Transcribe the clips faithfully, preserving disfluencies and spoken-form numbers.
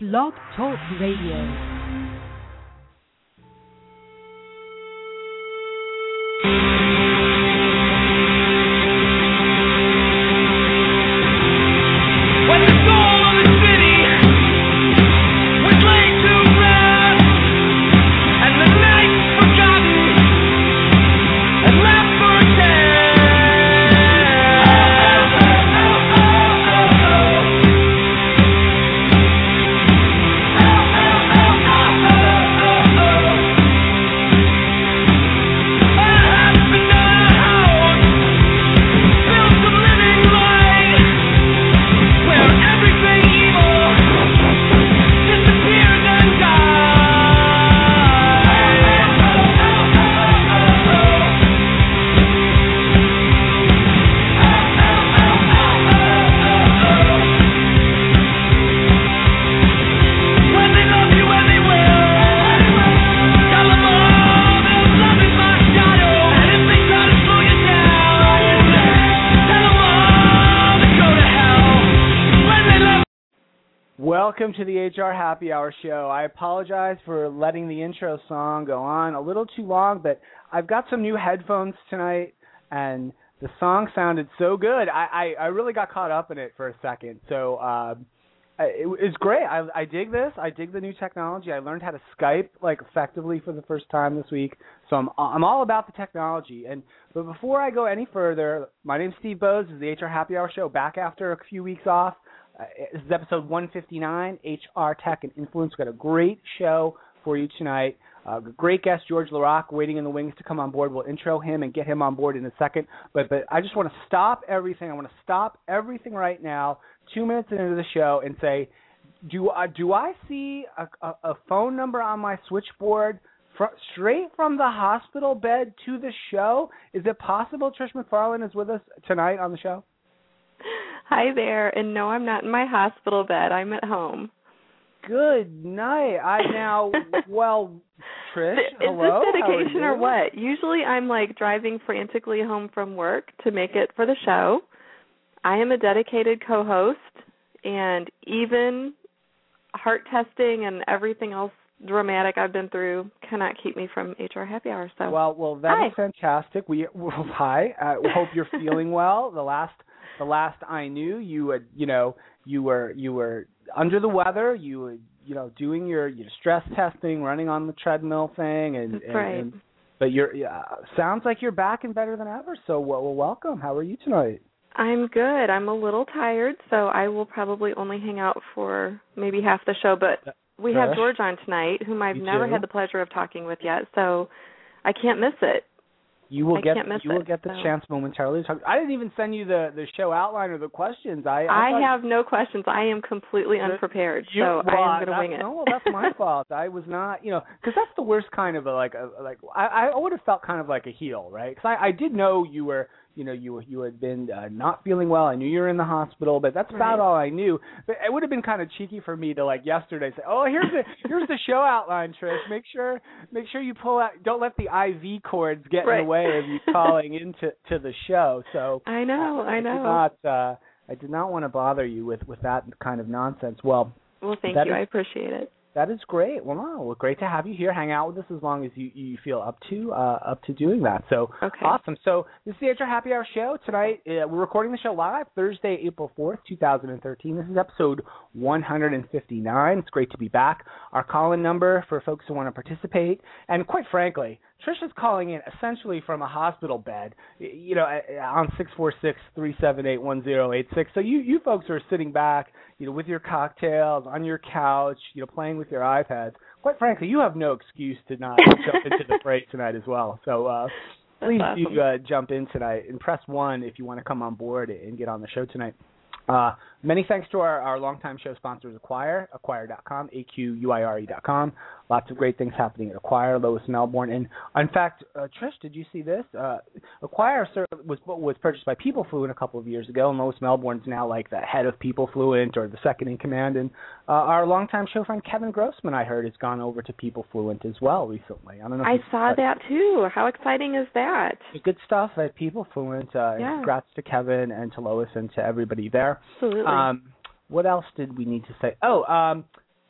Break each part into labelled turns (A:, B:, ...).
A: Blog Talk Radio.
B: Welcome to the H R Happy Hour Show. I apologize for letting the intro song go on a little too long, but I've got some new headphones tonight, and the song sounded so good. I, I, I really got caught up in it for a second. So uh, it, it's great. I, I dig this. I dig the new technology. I learned how to Skype like effectively for the first time this week. So I'm I'm all about the technology. And but before I go any further, my name's Steve Bose. This is the H R Happy Hour Show, back after a few weeks off. Uh, this is episode one fifty-nine, H R Tech and Influence. We've got a great show for you tonight. Uh, great guest, George Laraque, waiting in the wings to come on board. We'll intro him and get him on board in a second. But but I just want to stop everything. I want to stop everything right now, two minutes into the show, and say, do, uh, do I see a, a, a phone number on my switchboard fr- straight from the hospital bed to the show? Is it possible Trish McFarlane is with us tonight on the show?
C: Hi there, and no, I'm not in my hospital bed. I'm at home.
B: Good night. I now, well, Trish,
C: Is
B: hello.
C: Is this dedication or what? Usually I'm like driving frantically home from work to make it for the show. I am a dedicated co-host, and even heart testing and everything else dramatic I've been through cannot keep me from H R Happy Hour. So,
B: well, well, that
C: hi.
B: is fantastic. We well, hi. I hope you're feeling well. The last. The last I knew, you would, you know, you were you were under the weather. You were, you know, doing your, your stress testing, running on the treadmill thing, and,
C: That's
B: and,
C: right.
B: and but you're uh, sounds like you're back and better than ever. So, well, well, welcome. How are you tonight?
C: I'm good. I'm a little tired, so I will probably only hang out for maybe half the show. But we
B: Trish?
C: have George on tonight, whom I've
B: You
C: never
B: too?
C: had the pleasure of talking with yet, so I can't miss it.
B: You will
C: I
B: get
C: can't miss
B: you will
C: it,
B: get the
C: so.
B: chance momentarily to talk. I didn't even send you the, the show outline or the questions. I I,
C: I
B: thought,
C: have no questions. I am completely unprepared,
B: you,
C: so
B: well,
C: I am going to wing it.
B: No, well, that's my fault. I was not, you know, because that's the worst kind of a, like a, like I I would have felt kind of like a heel, right? Because I, I did know you were. You know, you you had been uh, not feeling well. I knew you were in the hospital, but that's about
C: Right.
B: all I knew. But it would have been kind of cheeky for me to like yesterday say, "Oh, here's the here's the show outline, Trish. Make sure make sure you pull out. Don't let the I V cords get
C: Right.
B: in the way of you calling into to the show." So
C: I know,
B: uh,
C: I know.
B: Did not, uh, I did not want to bother you with, with that kind of nonsense. Well,
C: Well, thank
B: that
C: you.
B: is-
C: I appreciate it.
B: that is great. Well, no, well, great to have you here. Hang out with us as long as you, you feel up to uh, up to doing that. So
C: Okay.
B: awesome. So this is the H R Happy Hour Show tonight. Uh, we're recording the show live Thursday, April fourth, two thousand thirteen. This is episode one fifty-nine. It's great to be back. Our call-in number for folks who want to participate, and quite frankly, Trish is calling in essentially from a hospital bed, you know, on six four six, three seven eight, one zero eight six. So you, you folks are sitting back, you know, with your cocktails, on your couch, you know, playing with your iPads. Quite frankly, you have no excuse to not jump into the fray tonight as well. So uh, please
C: awesome.
B: do uh, jump in tonight and press one if you want to come on board and get on the show tonight. Uh, many thanks to our, our longtime show sponsors, Acquire, acquire dot com, A Q U I R E dot com. Lots of great things happening at Acquire, Lois Melbourne. And, in fact, uh, Trish, did you see this? Uh, Acquire was was purchased by People Fluent a couple of years ago, and Lois Melbourne's now like the head of People Fluent or the second in command. And uh, our longtime show friend Kevin Grossman, I heard, has gone over to People Fluent as well recently. I don't know.
C: I
B: if
C: saw that, too. How exciting is that?
B: Good stuff at People Fluent. Uh,
C: Yeah.
B: Congrats to Kevin and to Lois and to everybody there.
C: Absolutely.
B: Um, what else did we need to say? Oh, um,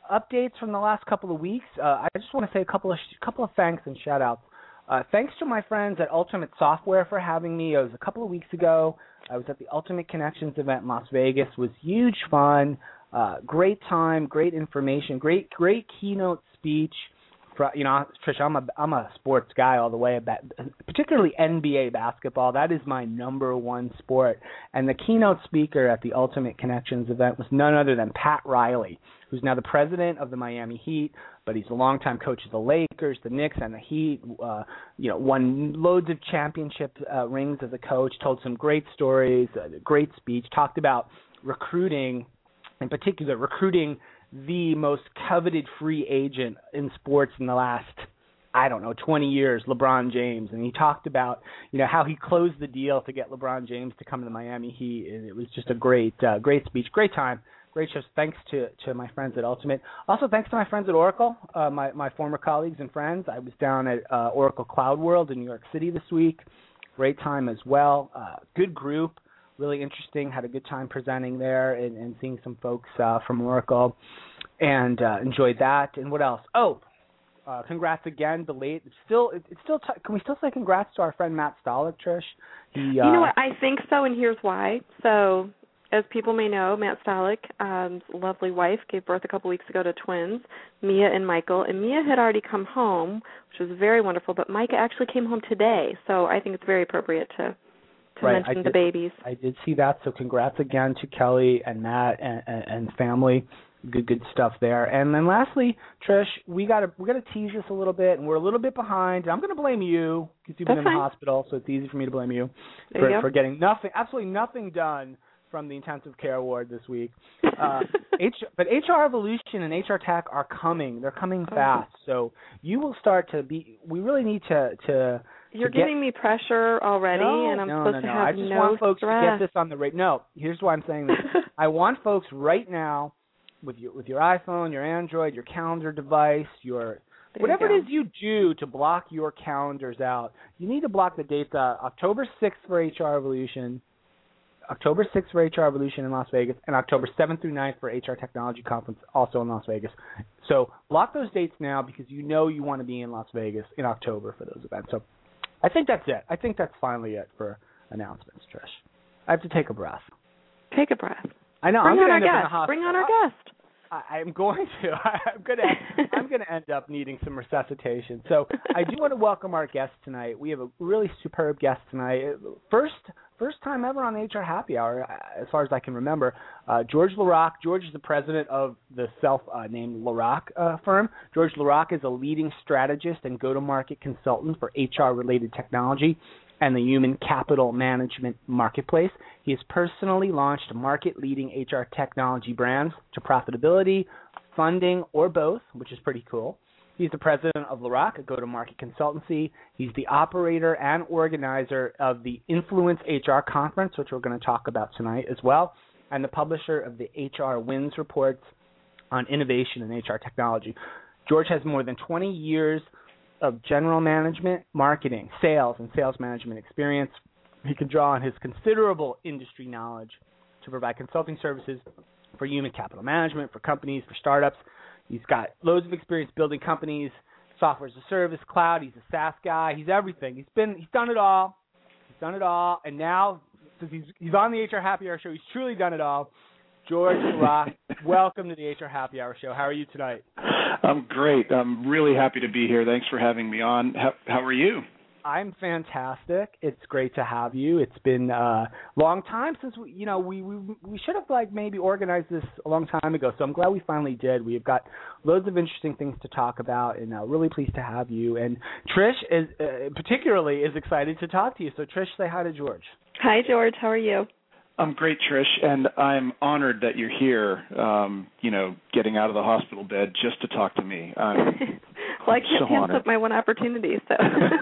B: updates from the last couple of weeks. Uh, I just want to say a couple of sh- couple of thanks and shout-outs. Uh, thanks to my friends at Ultimate Software for having me. It was a couple of weeks ago. I was at the Ultimate Connections event in Las Vegas. It was huge fun, uh, great time, great information, great great keynote speech. For, you know, Trish, I'm a I'm a sports guy all the way, particularly N B A basketball. That is my number one sport. And the keynote speaker at the Ultimate Connections event was none other than Pat Riley, who's now the president of the Miami Heat, but he's a longtime coach of the Lakers, the Knicks, and the Heat. Uh, you know, won loads of championship uh, rings as a coach, told some great stories, uh, great speech, talked about recruiting, in particular, recruiting the most coveted free agent in sports in the last, I don't know, twenty years, LeBron James. And he talked about, you know, how he closed the deal to get LeBron James to come to the Miami Heat. And it was just a great, uh, great speech, great time, great show. Thanks to, to my friends at Ultimate. Also, thanks to my friends at Oracle, uh, my, my former colleagues and friends. I was down at uh, Oracle Cloud World in New York City this week. Great time as well. Uh, good group. Really interesting. Had a good time presenting there and, and seeing some folks uh, from Oracle, and uh, enjoyed that. And what else? Oh, uh, congrats again. Delayed. It's still. It's still. T- can we still say congrats to our friend Matt Stolick, Trish? He, uh,
C: you know what? I think so, and here's why. So, as people may know, Matt Stolick, um, lovely wife, gave birth a couple weeks ago to twins, Mia and Michael. And Mia had already come home, which was very wonderful. But Micah actually came home today, so I think it's very appropriate to. To
B: right.
C: mention
B: I did,
C: the babies.
B: I did see that, so congrats again to Kelly and Matt and, and, and family. Good, good stuff there. And then lastly, Trish, we got to we got to tease this a little bit, and we're a little bit behind. I'm going to blame you because you've
C: That's
B: been in
C: fine.
B: the hospital, so it's easy for me to blame you
C: there
B: for,
C: you
B: for getting nothing, absolutely nothing done from the intensive care ward this week. Uh, H, but H R Evolution and H R Tech are coming. They're coming
C: oh.
B: fast, so you will start to be. We really need to to.
C: You're
B: to get,
C: giving me pressure already,
B: no,
C: and I'm
B: no,
C: supposed
B: no, no.
C: to have
B: I just
C: no
B: want folks
C: stress.
B: to get this on the radio. No, here's why I'm saying this. I want folks right now, with your with your iPhone, your Android, your calendar device, your
C: there
B: whatever
C: you
B: it is you do to block your calendars out. You need to block the dates. Uh, October sixth for H R Evolution, October sixth for H R Evolution in Las Vegas, and October seventh through ninth for H R Technology Conference, also in Las Vegas. So block those dates now because you know you want to be in Las Vegas in October for those events. So I think that's it. I think that's finally it for announcements, Trish. I have to take a breath.
C: Take a breath.
B: I know.
C: Bring
B: I'm
C: on our
B: end up in the
C: guest.
B: hospital.
C: Bring on our
B: I,
C: guest.
B: I, I'm going to. I'm going to. I'm going to end up needing some resuscitation. So I do want to welcome our guest tonight. We have a really superb guest tonight. First, first time ever on the H R Happy Hour, as far as I can remember. Uh, George Laraque. George is the president of the self-named uh, Laraque uh, firm. George Laraque is a leading strategist and go-to-market consultant for H R-related technology and the human capital management marketplace. He has personally launched market-leading H R technology brands to profitability, funding, or both, which is pretty cool. He's the president of Laraque, a go-to-market consultancy. He's the operator and organizer of the Influence H R Conference, which we're going to talk about tonight as well, and the publisher of the H R Wins Reports on innovation in H R technology. George has more than twenty years of general management, marketing, sales, and sales management experience. He can draw on his considerable industry knowledge to provide consulting services for human capital management, for companies, for startups. He's got loads of experience building companies, software as a service, cloud. He's a SaaS guy. He's everything. He's been he's done it all. He's done it all. And now, since he's he's on the H R Happy Hour show, he's truly done it all. George Laraque, welcome to the H R Happy Hour show. How are you tonight?
D: I'm great. I'm really happy to be here. Thanks for having me on. How, how are you?
B: I'm fantastic. It's great to have you. It's been a long time since we, you know, we, we we should have like maybe organized this a long time ago. So I'm glad we finally did. We've got loads of interesting things to talk about, and uh, really pleased to have you. And Trish is uh, particularly is excited to talk to you. So Trish, say hi to George.
C: Hi, George. How are you?
D: I'm great, Trish, and I'm honored that you're here, um, you know, getting out of the hospital bed just to talk to me. I'm
C: well, I can't
D: so
C: pass
D: honored.
C: up my one opportunity, so.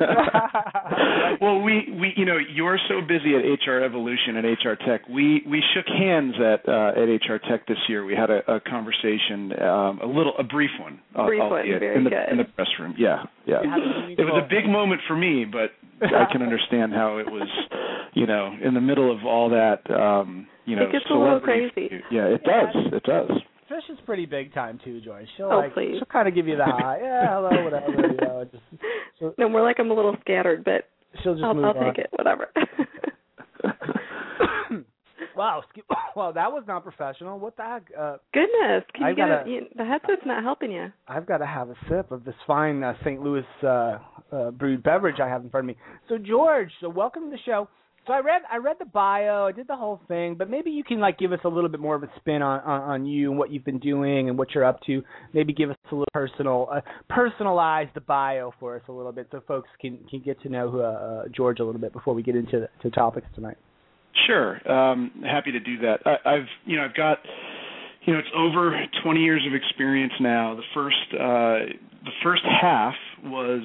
D: Well, we, we, you know, you're so busy at H R Evolution and H R Tech. We we shook hands at uh, at H R Tech this year. We had a, a conversation, um, a little, a brief one.
C: Brief one, very
D: in the,
C: good.
D: In the press room, yeah, yeah. It was a big moment for me, but I can understand how it was, you know, in the middle of all that, um, you know,
C: it gets a little crazy.
D: Yeah, it does. It does.
B: Trish is pretty big time too, George. She'll
C: oh,
B: like
C: please.
B: she'll kind of give you the hi, yeah, hello, whatever. You know, just she'll,
C: no, more like I'm a little scattered, but
B: she'll just
C: I'll,
B: move
C: I'll
B: on.
C: take it, whatever.
B: Wow, well, that was not professional. What the heck? Uh,
C: Goodness, can you
B: I've
C: get
B: gotta,
C: it? You, the headset's not helping you.
B: I've got to have a sip of this fine uh, Saint Louis uh, uh, brewed beverage I have in front of me. So, George, so welcome to the show. So I read I read the bio, I did the whole thing, but maybe you can like give us a little bit more of a spin on, on, on you and what you've been doing and what you're up to. Maybe give us a little personal, uh, personalize the bio for us a little bit, so folks can, can get to know who, uh, George a little bit before we get into the to topics tonight.
D: Sure, um, happy to do that. I, I've you know I've got you know it's over twenty years of experience now. The first uh, the first half was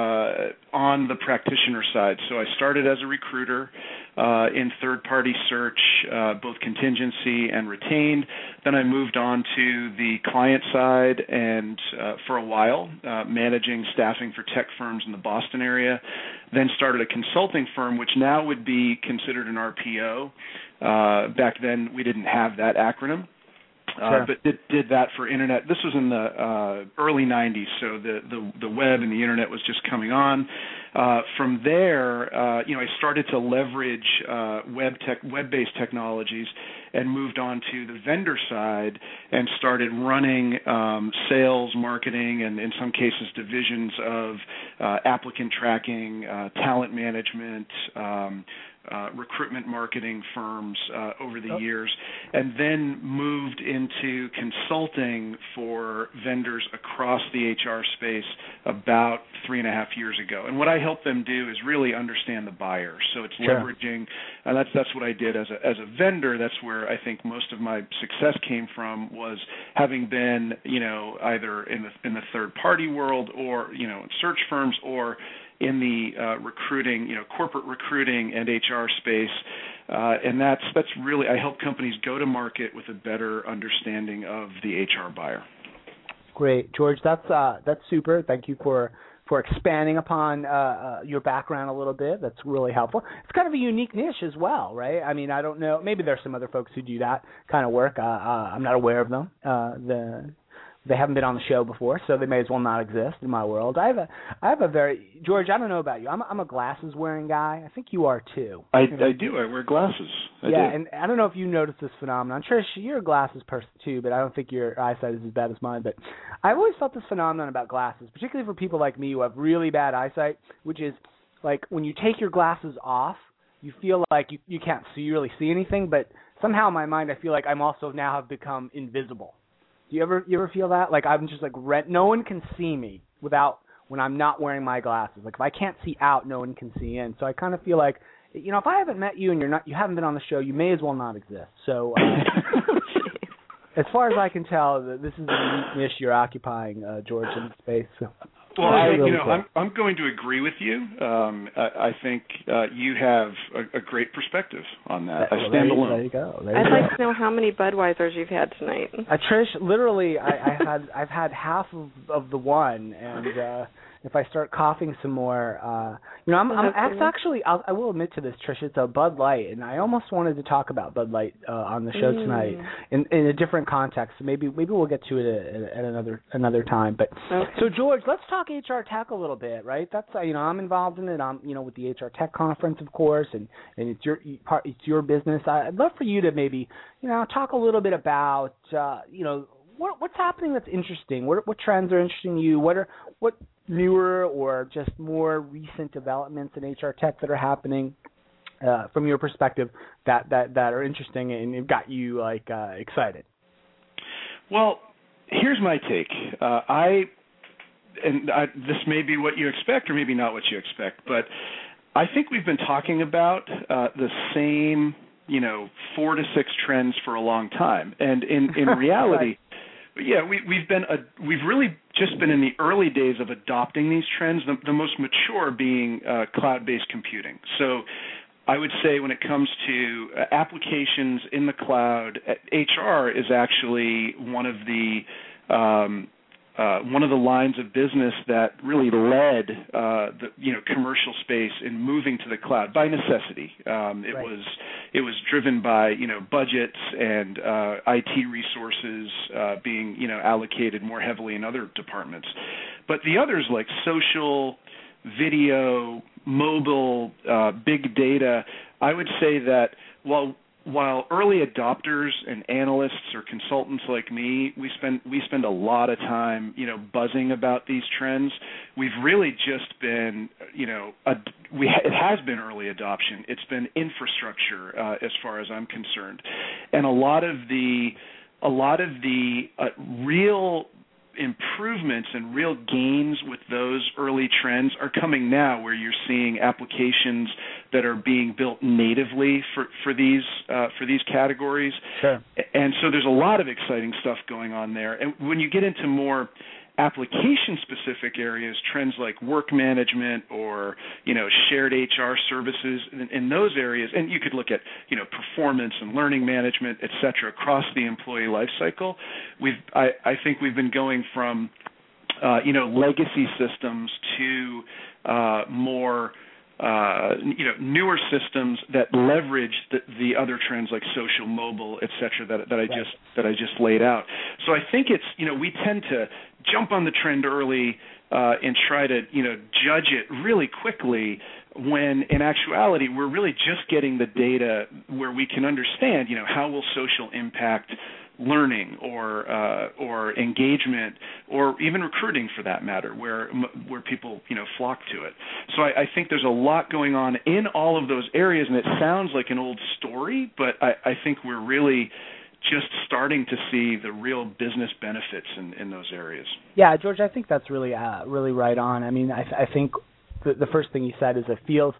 D: uh, on the practitioner side. So I started as a recruiter uh, in third-party search, uh, both contingency and retained. Then I moved on to the client side and uh, for a while uh, managing staffing for tech firms in the Boston area. Then started a consulting firm, which now would be considered an R P O. Uh, back then we didn't have that acronym. Uh,
B: Sure.
D: But did, did that for internet. This was in the uh, early nineties, so the, the the web and the internet was just coming on. Uh, from there, uh, you know, I started to leverage uh, web tech, web-based technologies, and moved on to the vendor side and started running um, sales, marketing, and in some cases divisions of uh, applicant tracking, uh, talent management. Um, Uh, recruitment marketing firms uh, over the
B: oh.
D: years, and then moved into consulting for vendors across the H R space about three and a half years ago. And what I help them do is really understand the buyer. So it's
B: Sure.
D: leveraging, and that's that's what I did as a as a vendor. That's where I think most of my success came from, was having been, you know, either in the in the third party world or, you know, in search firms or in the uh, recruiting, you know, corporate recruiting and H R space, uh, and that's that's really, I help companies go to market with a better understanding of the H R buyer.
B: Great, George. That's uh, that's super. Thank you for, for expanding upon uh, uh, your background a little bit. That's really helpful. It's kind of a unique niche as well, right? I mean, I don't know. Maybe there's some other folks who do that kind of work. Uh, uh, I'm not aware of them. Uh, the They haven't been on the show before, so they may as well not exist in my world. I have a, I have a very George. I don't know about you. I'm, a, I'm a glasses wearing guy. I think you are too.
D: I, I do. I wear glasses. I
B: yeah,
D: do.
B: and I don't know if you noticed this phenomenon. Trish, you're a glasses person too, but I don't think your eyesight is as bad as mine. But I've always felt this phenomenon about glasses, particularly for people like me who have really bad eyesight, which is like when you take your glasses off, you feel like you, you can't see really see anything, but somehow in my mind I feel like I'm also now have become invisible. Do you ever you ever feel that? Like I'm just like rent. No one can see me without when I'm not wearing my glasses. Like if I can't see out, no one can see in. So I kind of feel like, you know, if I haven't met you and you're not, you haven't been on the show, you may as well not exist. So uh, as far as I can tell, this is a unique niche you're occupying, uh, George, in space. So.
D: Well, I,
B: really
D: you know,
B: cool.
D: I'm, I'm going to agree with you. Um, I, I think uh, you have a, a great perspective on that.
B: that
D: I stand
B: there,
D: alone.
B: There you go. There
C: I'd
B: you
C: like
B: go.
C: to know how many Budweisers you've had tonight.
B: Uh, Trish, literally, I, I had I've had half of, of the one, and uh, if I start coughing some more, uh, you know, I'm, I'm it's actually I'll, I will admit to this, Trish. It's a Bud Light, and I almost wanted to talk about Bud Light uh, on the show
C: mm.
B: tonight in, in a different context. So maybe maybe we'll get to it at, at another another time. But
C: okay.
B: So George, let's talk H R Tech a little bit, right? That's uh, you know I'm involved in it. I'm you know with the H R Tech conference, of course, and, and it's your part, it's your business. I'd love for you to maybe you know talk a little bit about uh, you know what what's happening that's interesting. What what trends are interesting to you? What are what newer or just more recent developments in H R Tech that are happening uh, from your perspective that, that, that are interesting and have got you like uh, excited?
D: Well, here's my take. Uh, I and I, this may be what you expect or maybe not what you expect, but I think we've been talking about uh, the same, you know, four to six trends for a long time, and in in reality.
B: Right.
D: Yeah, we, we've been a, we've really just been in the early days of adopting these trends. The, the most mature being uh, cloud-based computing. So, I would say when it comes to uh, applications in the cloud, H R is actually one of the um, uh, one of the lines of business that really led uh, the you know commercial space in moving to the cloud by necessity. Um, it
B: right.
D: was it was driven by you know budgets and uh, I T resources uh, being you know allocated more heavily in other departments, but the others like social, video, mobile, uh, big data. I would say that while While early adopters and analysts or consultants like me, we spend we spend a lot of time, you know, buzzing about these trends. We've really just been, you know, a, we it has been early adoption. It's been infrastructure, uh, as far as I'm concerned, and a lot of the a lot of the uh, real improvements and real gains with those early trends are coming now, where you're seeing applications that are being built natively for for these uh, for these categories.
B: Sure.
D: And so there's a lot of exciting stuff going on there. And when you get into more application-specific areas, trends like work management or, you know, shared H R services in, in those areas, and you could look at, you know, performance and learning management, et cetera, across the employee life cycle. We've, I, I think we've been going from, uh, you know, legacy systems to uh, more Uh, you know, newer systems that leverage the, the other trends like social, mobile, et cetera, that, that I
B: right.
D: just that I just laid out. So I think it's, you know, we tend to jump on the trend early uh, and try to, you know, judge it really quickly, when in actuality we're really just getting the data where we can understand, you know, how will social impact learning or uh, or engagement or even recruiting, for that matter, where where people you know flock to it. So I, I think there's a lot going on in all of those areas, and it sounds like an old story, but I, I think we're really just starting to see the real business benefits in, in those areas.
B: Yeah, George, I think that's really uh, really right on. I mean, I, I think the, the first thing you said is it feels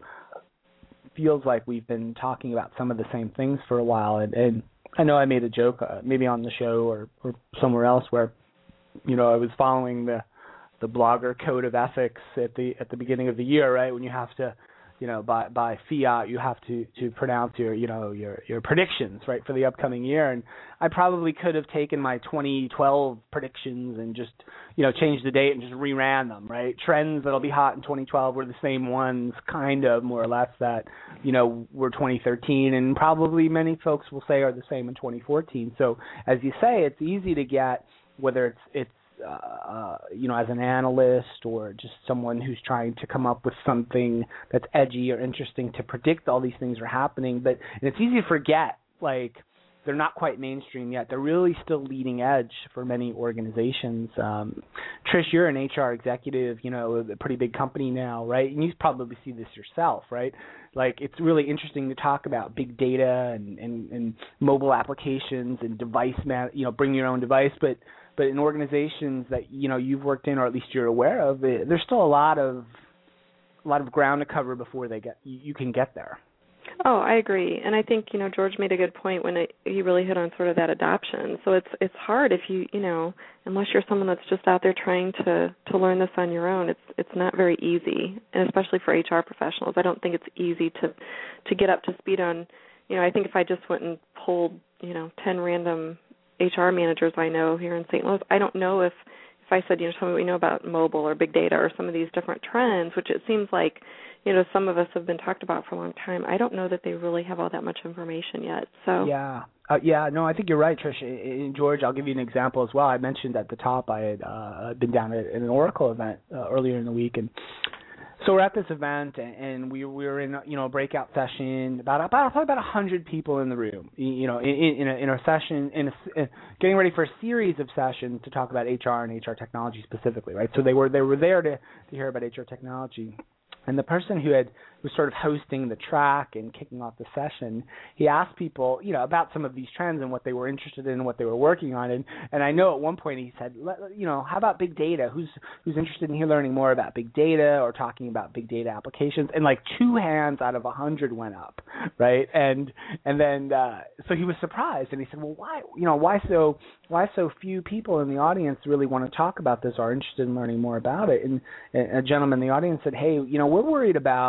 B: feels like we've been talking about some of the same things for a while, and, and I know I made a joke, uh, maybe on the show or, or somewhere else, where, you know, I was following the the blogger code of ethics at the at the beginning of the year, right? When you have to, you know, by by fiat, you have to, to pronounce your, you know, your your predictions, right, for the upcoming year. And I probably could have taken my twenty twelve predictions and just, you know, changed the date and just reran them, right? Trends that'll be hot in twenty twelve were the same ones, kind of, more or less, that, you know, were twenty thirteen, and probably many folks will say are the same in twenty fourteen. So, as you say, it's easy to get, whether it's it's Uh, you know, as an analyst or just someone who's trying to come up with something that's edgy or interesting to predict all these things are happening. But and it's easy to forget, like, they're not quite mainstream yet. They're really still leading edge for many organizations. Um, Trish, you're an H R executive, you know, a pretty big company now, right? And you probably see this yourself, right? Like, it's really interesting to talk about big data and, and, and mobile applications and device, man, you know, bring your own device. But But in organizations that, you know, you've worked in, or at least you're aware of, it, there's still a lot of a lot of ground to cover before they get you, you can get there.
C: Oh, I agree, and I think you know George made a good point when it, he really hit on sort of that adoption. So it's it's hard if you you know unless you're someone that's just out there trying to to learn this on your own. It's it's not very easy, and especially for H R professionals, I don't think it's easy to to get up to speed on. You know, I think if I just went and pulled you know ten random H R managers I know here in Saint Louis, I don't know if, if I said, you know, tell me what you know about mobile or big data or some of these different trends, which it seems like, you know, some of us have been talked about for a long time. I don't know that they really have all that much information yet. So
B: Yeah. Uh, yeah, no, I think you're right, Trish. And George, I'll give you an example as well. I mentioned at the top I had uh, been down at an Oracle event uh, earlier in the week, and so we're at this event, and we we were in you know a breakout session, about about probably about a hundred people in the room, you know, in in a, in a session, in, a, in getting ready for a series of sessions to talk about H R and H R technology specifically, right? So they were they were there to to hear about H R technology. And the person who had who was sort of hosting the track and kicking off the session, he asked people, you know, about some of these trends and what they were interested in and what they were working on. And and I know at one point he said, you know, how about big data? Who's who's interested in learning more about big data or talking about big data applications? And like two hands out of a hundred went up, right? And and then uh, so he was surprised, and he said, well, why, you know, why so why so few people in the audience really want to talk about this or are interested in learning more about it? And, and a gentleman in the audience said, hey, you know, we're worried about, you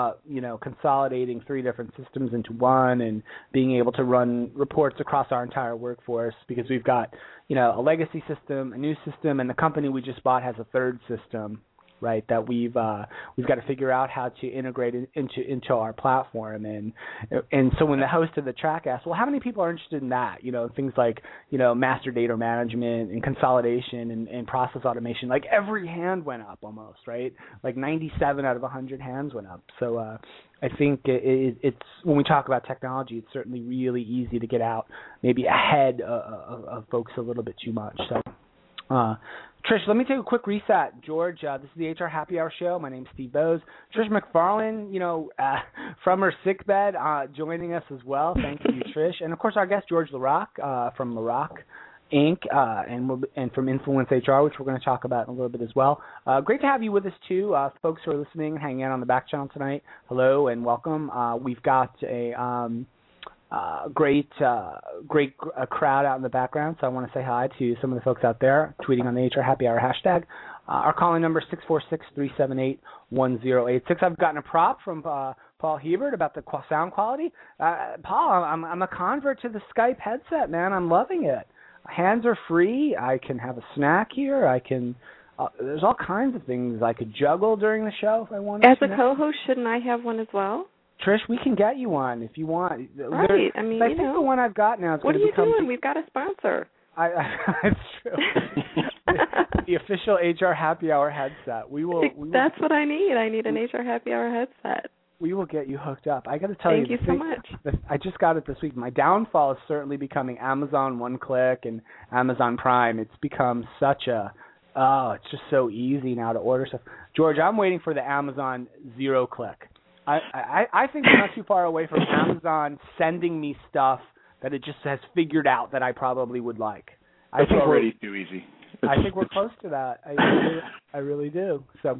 B: know, consolidating three different systems into one and being able to run reports across our entire workforce because we've got, you know, a legacy system, a new system, and the company we just bought has a third system, right, that we've uh, we've got to figure out how to integrate it into into our platform. And and so when the host of the track asked, well, how many people are interested in that? You know, things like, you know, master data management and consolidation and, and process automation, like every hand went up almost, right? Like ninety-seven out of one hundred hands went up. So uh, I think it, it, it's, when we talk about technology, it's certainly really easy to get out maybe ahead of, of, of folks a little bit too much. So. Uh, Trish, let me take a quick reset. George, uh, this is the H R Happy Hour Show. My name's Steve Bose. Trish McFarlane, you know, uh, from her sickbed, uh, joining us as well. Thank you, Trish. And, of course, our guest, George Laraque, uh, from Laraque Incorporated, uh, and, we'll, and from Influence H R, which we're going to talk about in a little bit as well. Uh, great to have you with us, too. Uh, folks who are listening, hanging out on the back channel tonight, hello and welcome. Uh, we've got a... Um, Uh, great, uh, great uh, crowd out in the background. So I want to say hi to some of the folks out there tweeting on the H R Happy Hour hashtag. Uh, our calling number is six four six, three seven eight, one zero eight six. I've gotten a prop from uh, Paul Hebert about the sound quality. Uh, Paul, I'm, I'm a convert to the Skype headset, man. I'm loving it. Hands are free. I can have a snack here. I can. Uh, there's all kinds of things I could juggle during the show if I wanted.
C: As
B: to.
C: a co-host, shouldn't I have one as well?
B: Trish, we can get you one if you want.
C: Right.
B: There,
C: I mean,
B: I
C: you
B: think
C: know.
B: the one I've got now is
C: what
B: going to become...
C: What are you doing? We've got a sponsor.
B: I, I, it's true. the, the official H R Happy Hour headset. We will. We will
C: That's what I need. I need an H R Happy Hour headset.
B: We will get you hooked up. I got to tell
C: Thank
B: you.
C: Thank you so much.
B: The, I just got it this week. My downfall is certainly becoming Amazon One Click and Amazon Prime. It's become such a... Oh, it's just so easy now to order stuff. George, I'm waiting for the Amazon Zero Click. I, I, I think we're not too far away from Amazon sending me stuff that it just has figured out that I probably would like. I
D: it's
B: think
D: already too easy. It's,
B: I think we're close to that. I really, I really do. So,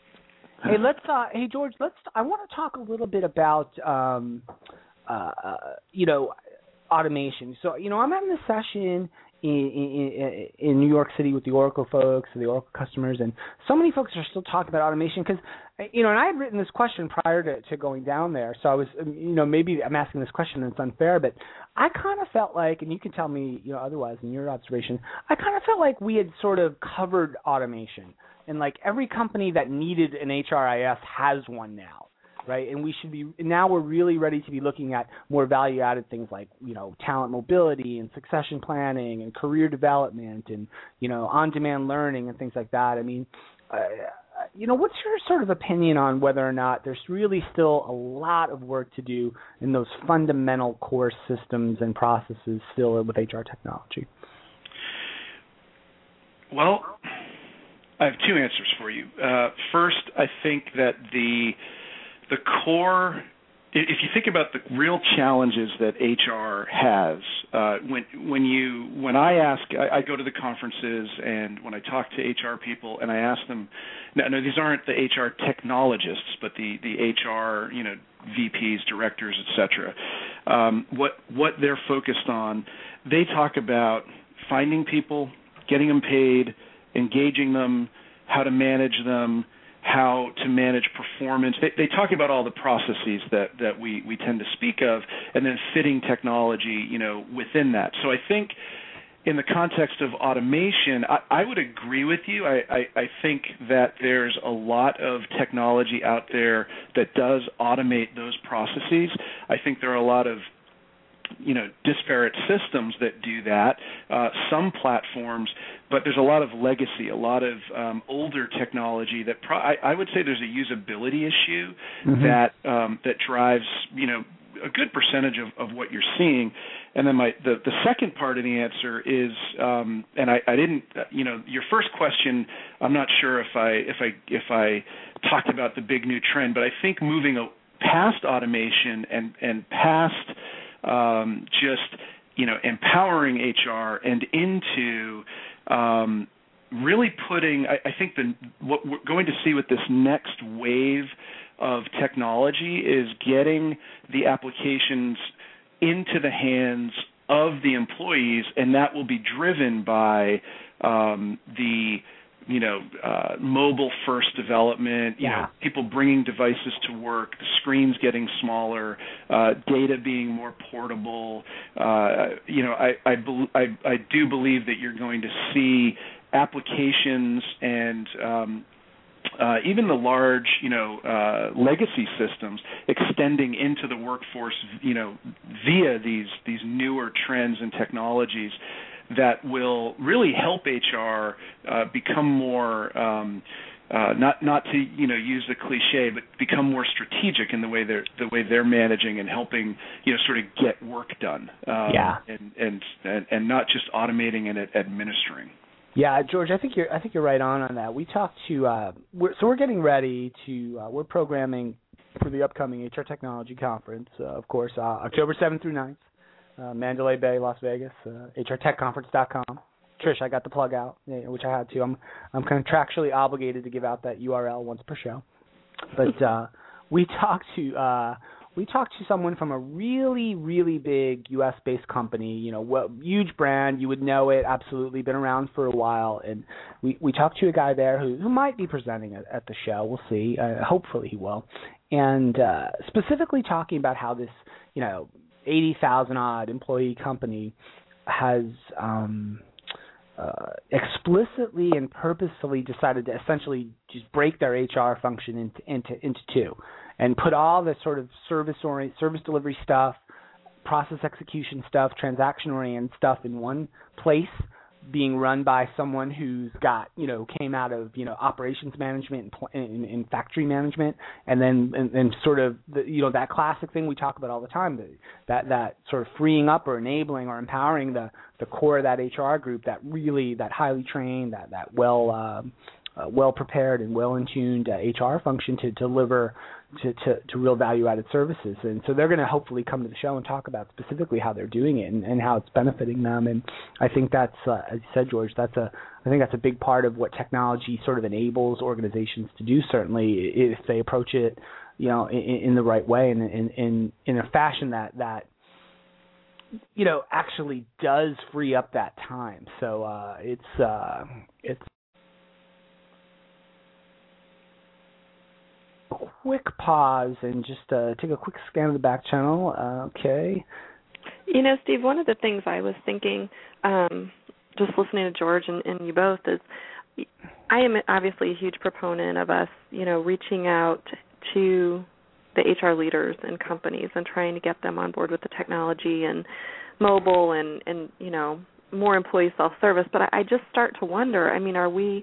B: hey, let's. Uh, hey, George, let's. I want to talk a little bit about, um, uh, you know, automation. So, you know, I'm having a session in, in, in New York City with the Oracle folks, the Oracle customers, and so many folks are still talking about automation because, you know, and I had written this question prior to, to going down there, so I was, you know, maybe I'm asking this question and it's unfair, but I kind of felt like, and you can tell me, you know, otherwise in your observation, I kind of felt like we had sort of covered automation, and like every company that needed an H R I S has one now. Right, and we should be now. We're really ready to be looking at more value-added things like, you know, talent mobility and succession planning and career development and, you know, on-demand learning and things like that. I mean, uh, you know, what's your sort of opinion on whether or not there's really still a lot of work to do in those fundamental core systems and processes still with H R technology?
D: Well, I have two answers for you. Uh, first, I think that the The core, if you think about the real challenges that H R has, uh, when when you when I ask, I, I go to the conferences and when I talk to H R people and I ask them, no, no, these aren't the H R technologists, but the, the H R, you know, V Ps, directors, et cetera. Um, what what they're focused on, they talk about finding people, getting them paid, engaging them, how to manage them, how to manage performance. They, they talk about all the processes that, that we, we tend to speak of, and then fitting technology, you know, within that. So I think in the context of automation, I, I would agree with you. I, I, I think that there's a lot of technology out there that does automate those processes. I think there are a lot of you know, disparate systems that do that, uh, some platforms, but there's a lot of legacy, a lot of um, older technology that pro- I, I would say there's a usability issue mm-hmm. that um, that drives, you know, a good percentage of, of what you're seeing. And then my the, the second part of the answer is, um, and I, I didn't, you know, your first question, I'm not sure if I if I if I talked about the big new trend, but I think moving a, past automation and and past Um, just, you know, empowering H R and into um, really putting, I, I think the, what we're going to see with this next wave of technology is getting the applications into the hands of the employees, and that will be driven by um, the you know, uh, mobile-first development, you
B: Yeah.
D: know, people bringing devices to work, the screens getting smaller, uh, data being more portable. Uh, you know, I, I, be- I, I do believe that you're going to see applications and um, Uh, even the large, you know, uh, legacy systems extending into the workforce, you know, via these these newer trends and technologies that will really help H R uh, become more, um, uh, not not to you know use the cliche, but become more strategic in the way they're the way they're managing and helping, you know, sort of get work done. Um,
B: yeah.
D: And, and and and not just automating and administering.
B: Yeah, George, I think you're I think you're right on on that. We talked to uh, we're, so we're getting ready to uh, we're programming for the upcoming H R Technology Conference, uh, of course, uh, October seventh through ninth, uh, Mandalay Bay, Las Vegas, uh, H R Tech Conference dot com. Trish, I got the plug out, which I had to. I'm I'm contractually obligated to give out that U R L once per show. But uh, we talked to uh, we talked to someone from a really, really big U S-based company, you know, well, huge brand. You would know it, absolutely, been around for a while. And we, we talked to a guy there who, who might be presenting at, at the show. We'll see. Uh, hopefully he will. And uh, specifically talking about how this, you know, eighty thousand odd employee company has um, uh, explicitly and purposefully decided to essentially just break their H R function into into, into two. And put all the sort of service-oriented, service delivery stuff, process execution stuff, transaction-oriented stuff in one place, being run by someone who's got, you know, came out of, you know, operations management and, and, and factory management, and then and, and sort of, the, you know, that classic thing we talk about all the time, that that sort of freeing up or enabling or empowering the, the core of that H R group, that really, that highly trained, that, that well um, uh, well-prepared and well-in-tuned uh, H R function to deliver To, to, to real value-added services. And so they're going to hopefully come to the show and talk about specifically how they're doing it and, and how it's benefiting them. And I think that's, uh, as you said, George, that's a, I think that's a big part of what technology sort of enables organizations to do, certainly, if they approach it, you know, in, in the right way and in, in, in a fashion that, that, you know, actually does free up that time. So uh, it's, uh, it's, quick pause and just uh, take a quick scan of the back channel. Uh, okay.
C: You know, Steve, one of the things I was thinking, um, just listening to George and, and you both, is I am obviously a huge proponent of us, you know, reaching out to the H R leaders in companies and trying to get them on board with the technology and mobile and, and you know, more employee self-service. But I, I just start to wonder, I mean, are we,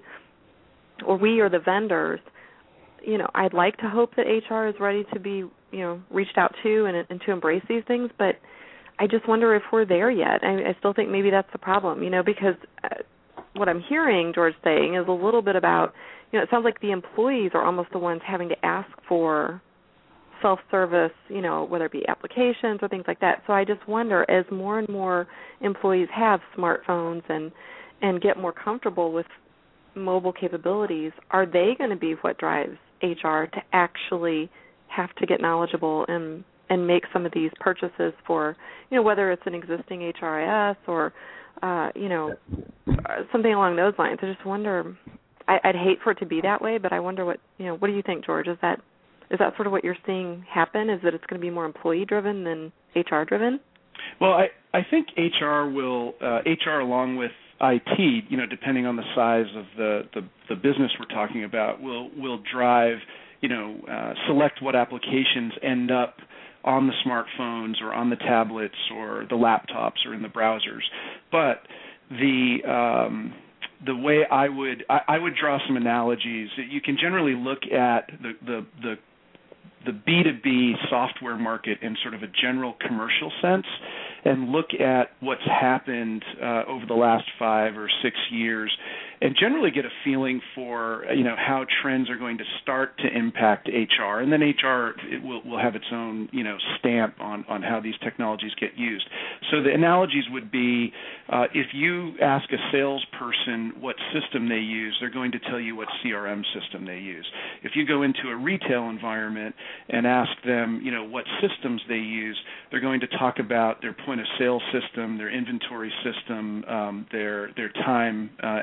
C: or we or the vendors, you know, I'd like to hope that H R is ready to be, you know, reached out to and, and to embrace these things, but I just wonder if we're there yet. I, I still think maybe that's the problem, you know, because uh, what I'm hearing George saying is a little bit about, you know, it sounds like the employees are almost the ones having to ask for self-service, you know, whether it be applications or things like that. So I just wonder, as more and more employees have smartphones and, and get more comfortable with mobile capabilities, are they going to be what drives H R to actually have to get knowledgeable and and make some of these purchases for, you know, whether it's an existing H R I S or, uh, you know, something along those lines. I just wonder, I, I'd hate for it to be that way, but I wonder what, you know, what do you think, George? Is that is that sort of what you're seeing happen, is that it's going to be more employee-driven than H R-driven?
D: Well, I, I think H R will, uh, H R along with I T, you know, depending on the size of the, the, the business we're talking about, will will drive, you know, uh, select what applications end up on the smartphones or on the tablets or the laptops or in the browsers. But the um, the way I would I, I would draw some analogies. You can generally look at the the, the the B two B software market in sort of a general commercial sense and look at what's happened uh, over the last five or six years and generally get a feeling for, you know, how trends are going to start to impact H R. And then H R it will, will have its own, you know, stamp on, on how these technologies get used. So the analogies would be uh, if you ask a salesperson what system they use, they're going to tell you what C R M system they use. If you go into a retail environment and ask them, you know, what systems they use, they're going to talk about their point of sale system, their inventory system, um, their their time uh, and, and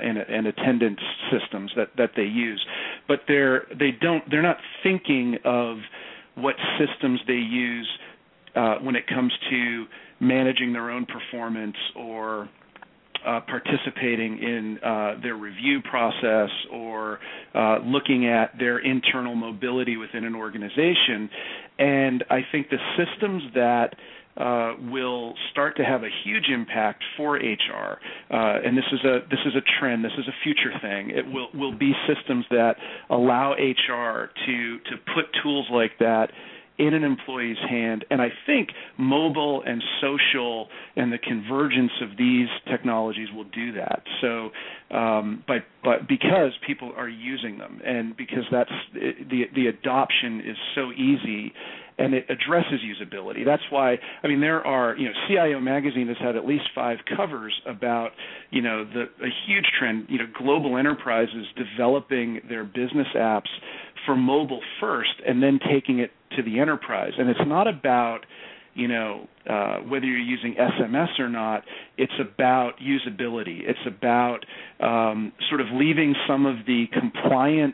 D: attendance systems that, that they use, but they're they don't they're not thinking of what systems they use uh, when it comes to managing their own performance or Uh, participating in uh, their review process or uh, looking at their internal mobility within an organization. And I think the systems that uh, will start to have a huge impact for H R, uh, and this is a this is a trend, this is a future thing. It will will be systems that allow H R to to put tools like that in an employee's hand. And I think mobile and social and the convergence of these technologies will do that. So, um, but but because people are using them, and because that's the the adoption is so easy, and it addresses usability. That's why, I mean, there are, you know, C I O Magazine has had at least five covers about, you know, the a huge trend, you know, global enterprises developing their business apps for mobile first and then taking it to the enterprise. And it's not about, you know, uh, whether you're using S M S or not. It's about usability. It's about um, sort of leaving some of the compliance,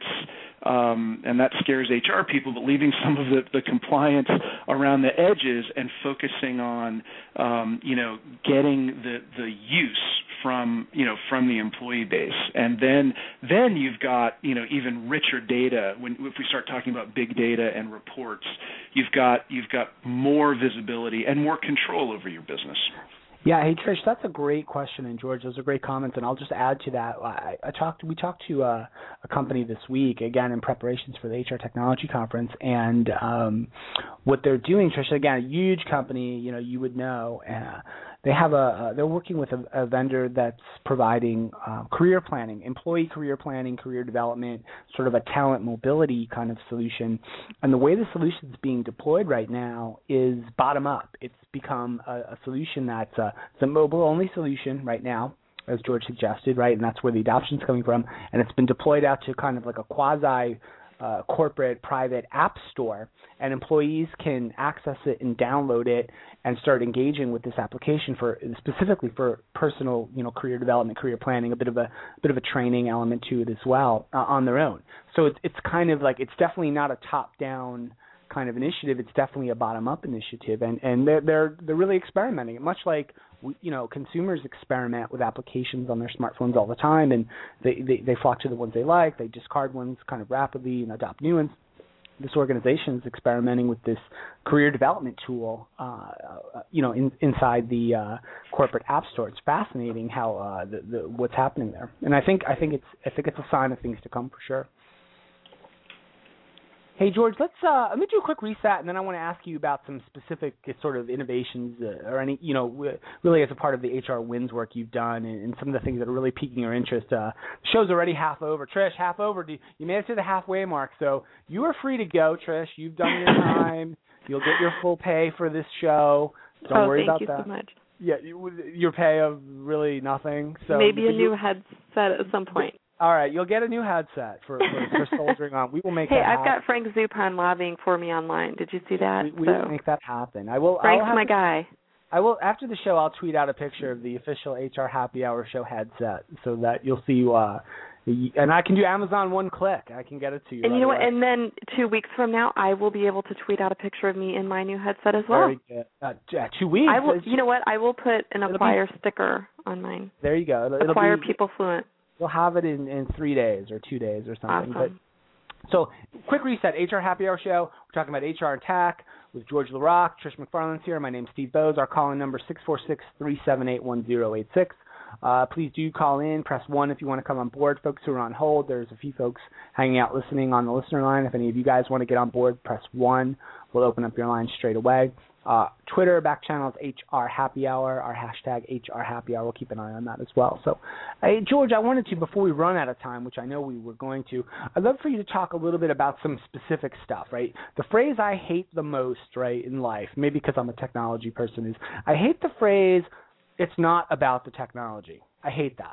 D: um, and that scares H R people, but leaving some of the, the compliance around the edges and focusing on, um, you know, getting the, the use from, you know, from the employee base. And then then you've got, you know, even richer data. When if we start talking about big data and reports, you've got you've got more visibility and more control over your business.
B: Yeah, hey Trish, that's a great question, and George, those are great comments. And I'll just add to that. I, I talked, we talked to uh, a company this week, again in preparations for the H R Technology Conference, and um, what they're doing, Trish, again, a huge company, you know, you would know. Uh, they have a, uh, they're working with a, a vendor that's providing uh, career planning, employee career planning, career development, sort of a talent mobility kind of solution. And the way the solution is being deployed right now is bottom up. It's become a, a solution that's a, it's a mobile-only solution right now, as George suggested, right? And that's where the adoption is coming from. And it's been deployed out to kind of like a quasi uh, corporate private app store, and employees can access it and download it and start engaging with this application for specifically for personal, you know, career development, career planning, a bit of a, a bit of a training element to it as well uh, on their own. So it's it's kind of like, it's definitely not a top-down kind of initiative. It's definitely a bottom-up initiative, and and they're they're they're really experimenting. Much like we, you know, consumers experiment with applications on their smartphones all the time, and they, they they flock to the ones they like. They discard ones kind of rapidly and adopt new ones. This organization is experimenting with this career development tool, uh, uh, you know, in, inside the uh, corporate app store. It's fascinating how uh, the, the, what's happening there, and I think I think it's I think it's a sign of things to come for sure. Hey, George, let's uh, let me do a quick reset, and then I want to ask you about some specific sort of innovations uh, or any, you know, really as a part of the H R Wins work you've done, and, and some of the things that are really piquing your interest. Uh, the show's already half over. Trish, half over. You made it to the halfway mark, so you are free to go, Trish. You've done your time. You'll get your full pay for this show. Don't
C: oh,
B: worry about
C: that.
B: that.
C: Thank you so much.
B: Yeah, your pay of really nothing. So
C: maybe a
B: you,
C: new headset at some point.
B: All right, you'll get a new headset for, for, for soldiering on. We will make
C: hey,
B: that happen.
C: Hey, I've got Frank Zupan lobbying for me online. Did you see that?
B: We, we
C: so.
B: will make that happen. I will.
C: Frank's
B: I'll
C: my
B: to,
C: guy.
B: I will. After the show, I'll tweet out a picture of the official H R Happy Hour show headset, so that you'll see. Uh, and I can do Amazon one click. I can get it to you.
C: And
B: right
C: you know
B: away.
C: what? And then two weeks from now, I will be able to tweet out a picture of me in my new headset as well.
B: Very good. Uh, yeah, two weeks.
C: I will. You know what? I will put an
B: it'll
C: Acquire
B: be,
C: sticker on mine.
B: There you go. It'll,
C: Acquire
B: it'll be,
C: People Fluent.
B: You'll have it in, in three days or two days or something.
C: Awesome.
B: But, so, quick reset, H R Happy Hour Show. We're talking about H R and Tech with George LaRocque. Trish McFarland's here. My name's Steve Bose. Our call-in number is six four six, three seven eight, one zero eight six. Uh, please do call in. Press one if you want to come on board. Folks who are on hold, there's a few folks hanging out listening on the listener line. If any of you guys want to get on board, press one. We'll open up your line straight away. Uh, Twitter, back channel is H R Happy Hour, our hashtag H R Happy Hour. We'll keep an eye on that as well. So, hey, George, I wanted to, before we run out of time, which I know we were going to, I'd love for you to talk a little bit about some specific stuff, right? The phrase I hate the most, right, in life, maybe because I'm a technology person, is I hate the phrase, it's not about the technology. I hate that.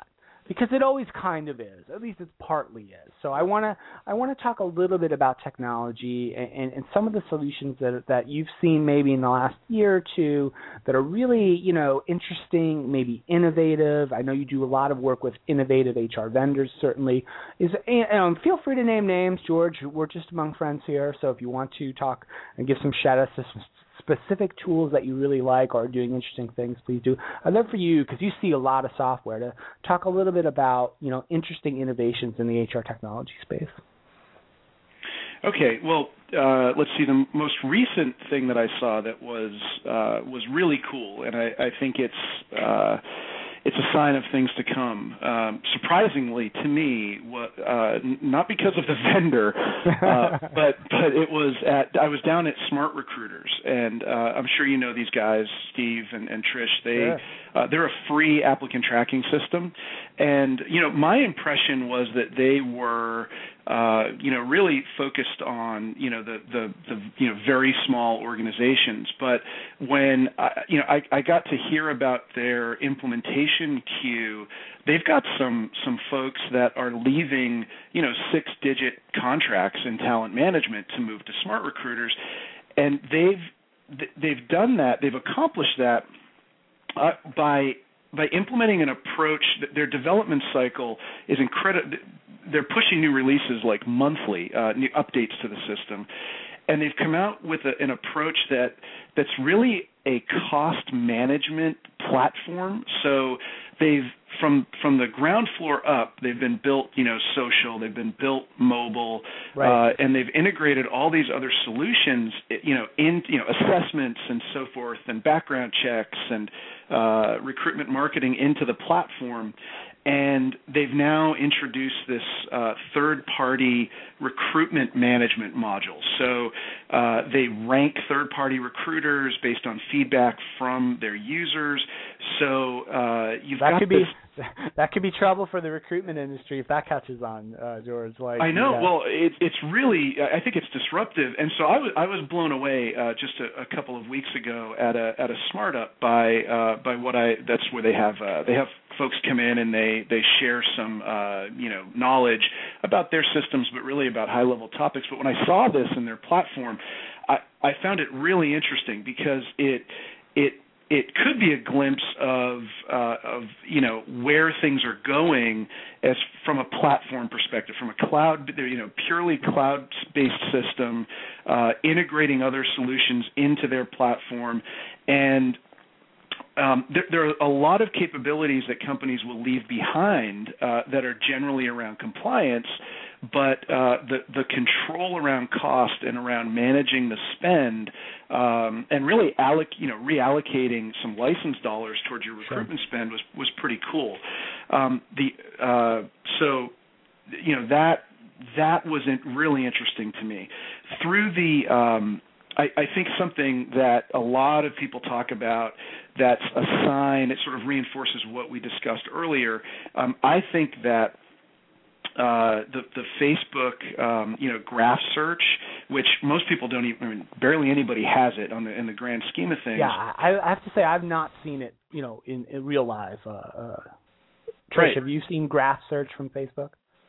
B: because it always kind of is. At least it's partly is. So I want to I want to talk a little bit about technology and, and, and some of the solutions that that you've seen maybe in the last year or two that are really, you know, interesting, maybe innovative. I know you do a lot of work with innovative H R vendors, certainly. Is um, feel free to name names, George. We're just among friends here, so if you want to talk and give some shout-outs to some specific tools that you really like or are doing interesting things, please do. I'd love for you, because you see a lot of software, to talk a little bit about, you know, interesting innovations in the H R technology space.
D: Okay, well, uh, let's see. The most recent thing that I saw that was uh, was really cool, and I, I think it's uh, it's a sign of things to come. Um, surprisingly, to me, what, uh, not because of the vendor, uh, but but it was at I was down at Smart Recruiters, and uh, I'm sure you know these guys, Steve and, and Trish. They
B: Sure.
D: uh, they're a free applicant tracking system, and you know my impression was that they were. Uh, you know, really focused on, you know, the, the, the, you know, very small organizations. But when, I, you know, I, I got to hear about their implementation queue, they've got some, some folks that are leaving, you know, six-digit contracts in talent management to move to Smart Recruiters. And they've, they've done that, they've accomplished that uh, by by implementing an approach. Their development cycle is incredible. They're pushing new releases like monthly, uh, new updates to the system, and they've come out with a, an approach that that's really a cost management platform. So they've from from the ground floor up, they've been built, you know, social, they've been built mobile,
B: right.
D: uh, and they've integrated all these other solutions, you know, in you know assessments and so forth, and background checks and uh, recruitment marketing into the platform. And they've now introduced this uh, third-party recruitment management module. So uh, they rank third-party recruiters based on feedback from their users. So uh, you've
B: that
D: got
B: could
D: this.
B: Be, that could be trouble for the recruitment industry if that catches on, uh, George. Like
D: I know.
B: Yeah.
D: Well, it, it's really. I think it's disruptive, and so I was I was blown away uh, just a, a couple of weeks ago at a at a Smart Up by uh, by what I. That's where they have uh, they have folks come in and they they share some uh, you know knowledge about their systems, but really about high level topics. But when I saw this in their platform, I, I found it really interesting because it it. It could be a glimpse of, uh, of you know, where things are going as from a platform perspective, from a cloud, you know, purely cloud-based system, uh, integrating other solutions into their platform, and um, there, there are a lot of capabilities that companies will leave behind uh, that are generally around compliance. But uh, the the control around cost and around managing the spend, um, and really alloc you know reallocating some license dollars towards your recruitment sure. spend was was pretty cool. Um, the uh, so you know that that was really interesting to me. Through the um, I, I think something that a lot of people talk about that's a sign, it sort of reinforces what we discussed earlier. Um, I think that Uh, the the Facebook um, you know graph search, which most people don't even, I mean, barely anybody has it on the in the grand scheme of things.
B: Yeah, I, I have to say I've not seen it, you know, in, in real life. Uh, uh, Trish,
D: right.
B: have you seen graph search from Facebook?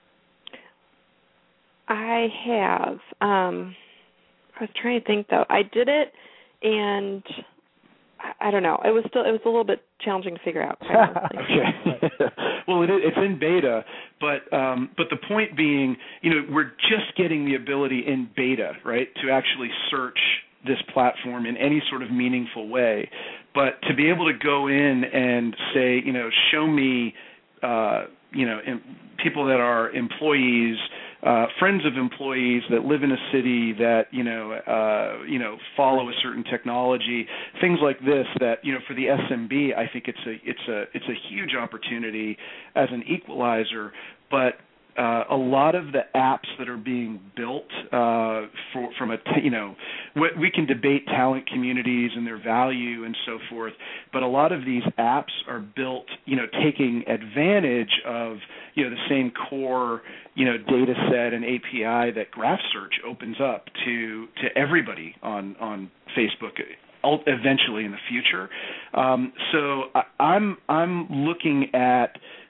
C: I have. Um, I was trying to think though. I did it, and I, I don't know. It was still it was a little bit challenging to figure out.
D: Okay. Well, it, it's in beta, but um, but the point being, you know, we're just getting the ability in beta, right, to actually search this platform in any sort of meaningful way. But to be able to go in and say, you know, show me, uh, you know, in, people that are employees, uh, friends of employees that live in a city that, you know, uh, you know, follow a certain technology, things like this that, you know, for the S M B, I think it's a it's a it's a huge opportunity as an equalizer. But uh, a lot of the apps that are being built uh, for, from a, t- you know, we, we can debate talent communities and their value and so forth, but a lot of these apps are built, you know, taking advantage of, you know, the same core, you know, data set and A P I that Graph Search opens up to to everybody on on Facebook eventually in the future. Um, so I, I'm I'm looking at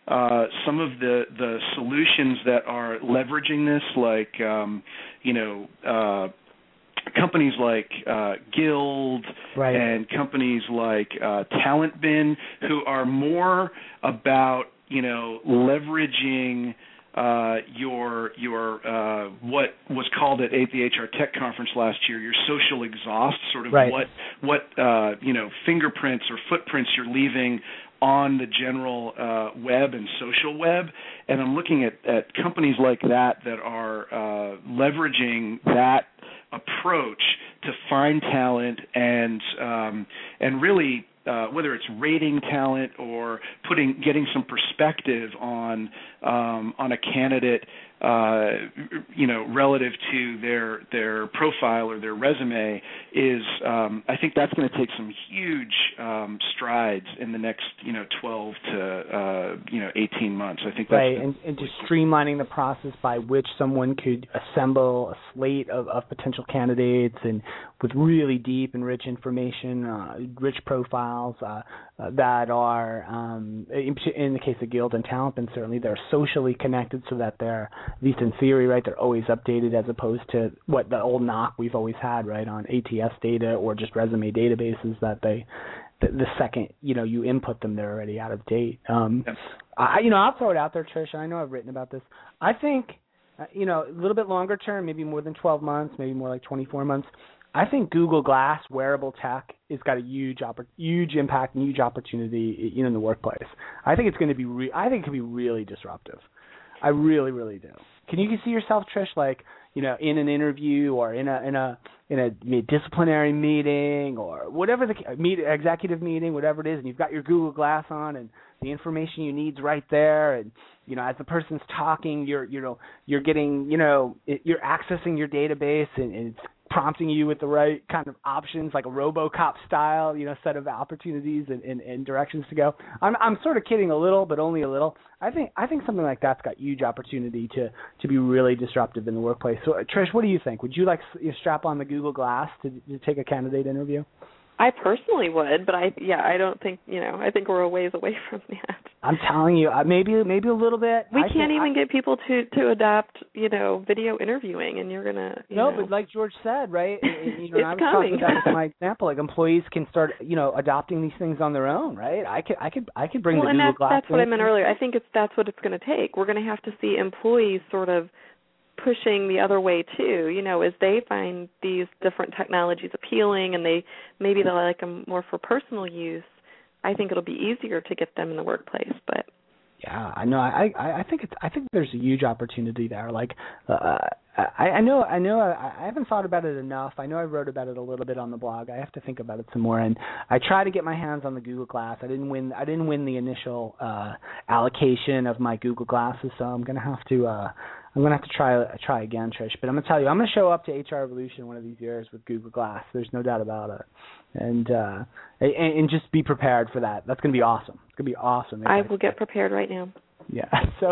D: uh, some of the, the solutions that are leveraging this, like, um, you know, uh, companies like uh, Guild
B: right.
D: and companies like uh, TalentBin, who are more about, you know, leveraging uh, your your uh, what was called at the H R Tech Conference last year, your social exhaust, sort of
B: right.
D: what what uh, you know fingerprints or footprints you're leaving on the general uh, web and social web. And I'm looking at, at companies like that that are uh, leveraging that approach to find talent and um, and really uh, whether it's rating talent or putting getting some perspective on um, on a candidate, uh, you know, relative to their their profile or their resume is um, I think that's going to take some huge um, strides in the next you know twelve to uh, you know eighteen months. I think that's
B: right, and, and just streamlining the process by which someone could assemble a slate of, of potential candidates and with really deep and rich information, uh, rich profiles uh, uh, that are, um, in, in the case of Guild and TalentBin, certainly they're socially connected so that they're, at least in theory, right, they're always updated as opposed to what the old knock we've always had, right, on A T S data or just resume databases that they, the, the second, you know, you input them, they're already out of date. Um,
D: Yes.
B: I, you know, I'll throw it out there, Trish, and I know I've written about this. I think, uh, you know, a little bit longer term, maybe more than twelve months, maybe more like twenty-four months, I think Google Glass wearable tech has got a huge, oppor- huge impact and huge opportunity, you know, in the workplace. I think it's going to be, re- I think it could be really disruptive. I really, really do. Can you see yourself, Trish, like, you know, in an interview or in a in a in a disciplinary meeting or whatever the meet, executive meeting, whatever it is, and you've got your Google Glass on and the information you need's right there, and you know, as the person's talking, you're you know you're getting you know you're accessing your database and, and it's prompting you with the right kind of options, like a RoboCop style, you know, set of opportunities and, and, and directions to go. I'm I'm sort of kidding a little, but only a little. I think I think something like that's got huge opportunity to, to be really disruptive in the workplace. So, Trish, what do you think? Would you like to strap on the Google Glass to, to take a candidate interview?
C: I personally would, but I yeah, I don't think you know. I think we're a ways away from that.
B: I'm telling you, maybe maybe a little bit.
C: We
B: I
C: can't even
B: I,
C: get people to, to adopt, you know, video interviewing, and you're gonna. You
B: no,
C: know.
B: but like George said, right? And, you know,
C: it's
B: I was
C: coming.
B: talking about that as my example. Like employees can start, you know, adopting these things on their own, right? I could, I could, I could bring
C: well,
B: the
C: and
B: Google
C: that's,
B: Glass.
C: that's what I meant earlier. I think it's that's what it's going to take. We're going to have to see employees sort of pushing the other way too, you know, as they find these different technologies appealing and they maybe they like them more for personal use. I think it'll be easier to get them in the workplace. But
B: yeah, I know. I, I, I think it's. I think there's a huge opportunity there. Like, uh, I, I know. I know. I, I haven't thought about it enough. I know I wrote about it a little bit on the blog. I have to think about it some more. And I try to get my hands on the Google Glass. I didn't win. I didn't win the initial uh, allocation of my Google Glasses, so I'm gonna have to. Uh, I'm gonna have to try try again, Trish. But I'm gonna tell you, I'm gonna show up to H R Evolution one of these years with Google Glass. There's no doubt about it. And uh, and, and just be prepared for that. That's gonna be awesome. It's gonna be awesome.
C: I will get prepared right now.
B: Yeah. So,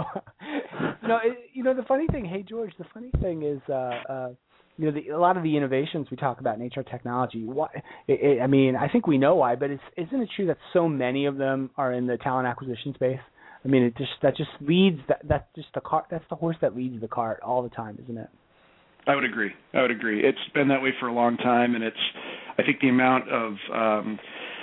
B: no, it, you know, the funny thing, hey George, the funny thing is, uh, uh, you know, the, a lot of the innovations we talk about in H R technology. Why? It, it, I mean, I think we know why, but it's, isn't it true that so many of them are in the talent acquisition space? I mean, it just that just leads that that's just the cart. That's the horse that leads the cart all the time, isn't it?
D: I would agree. I would agree. It's been that way for a long time, and it's. I think the amount of um,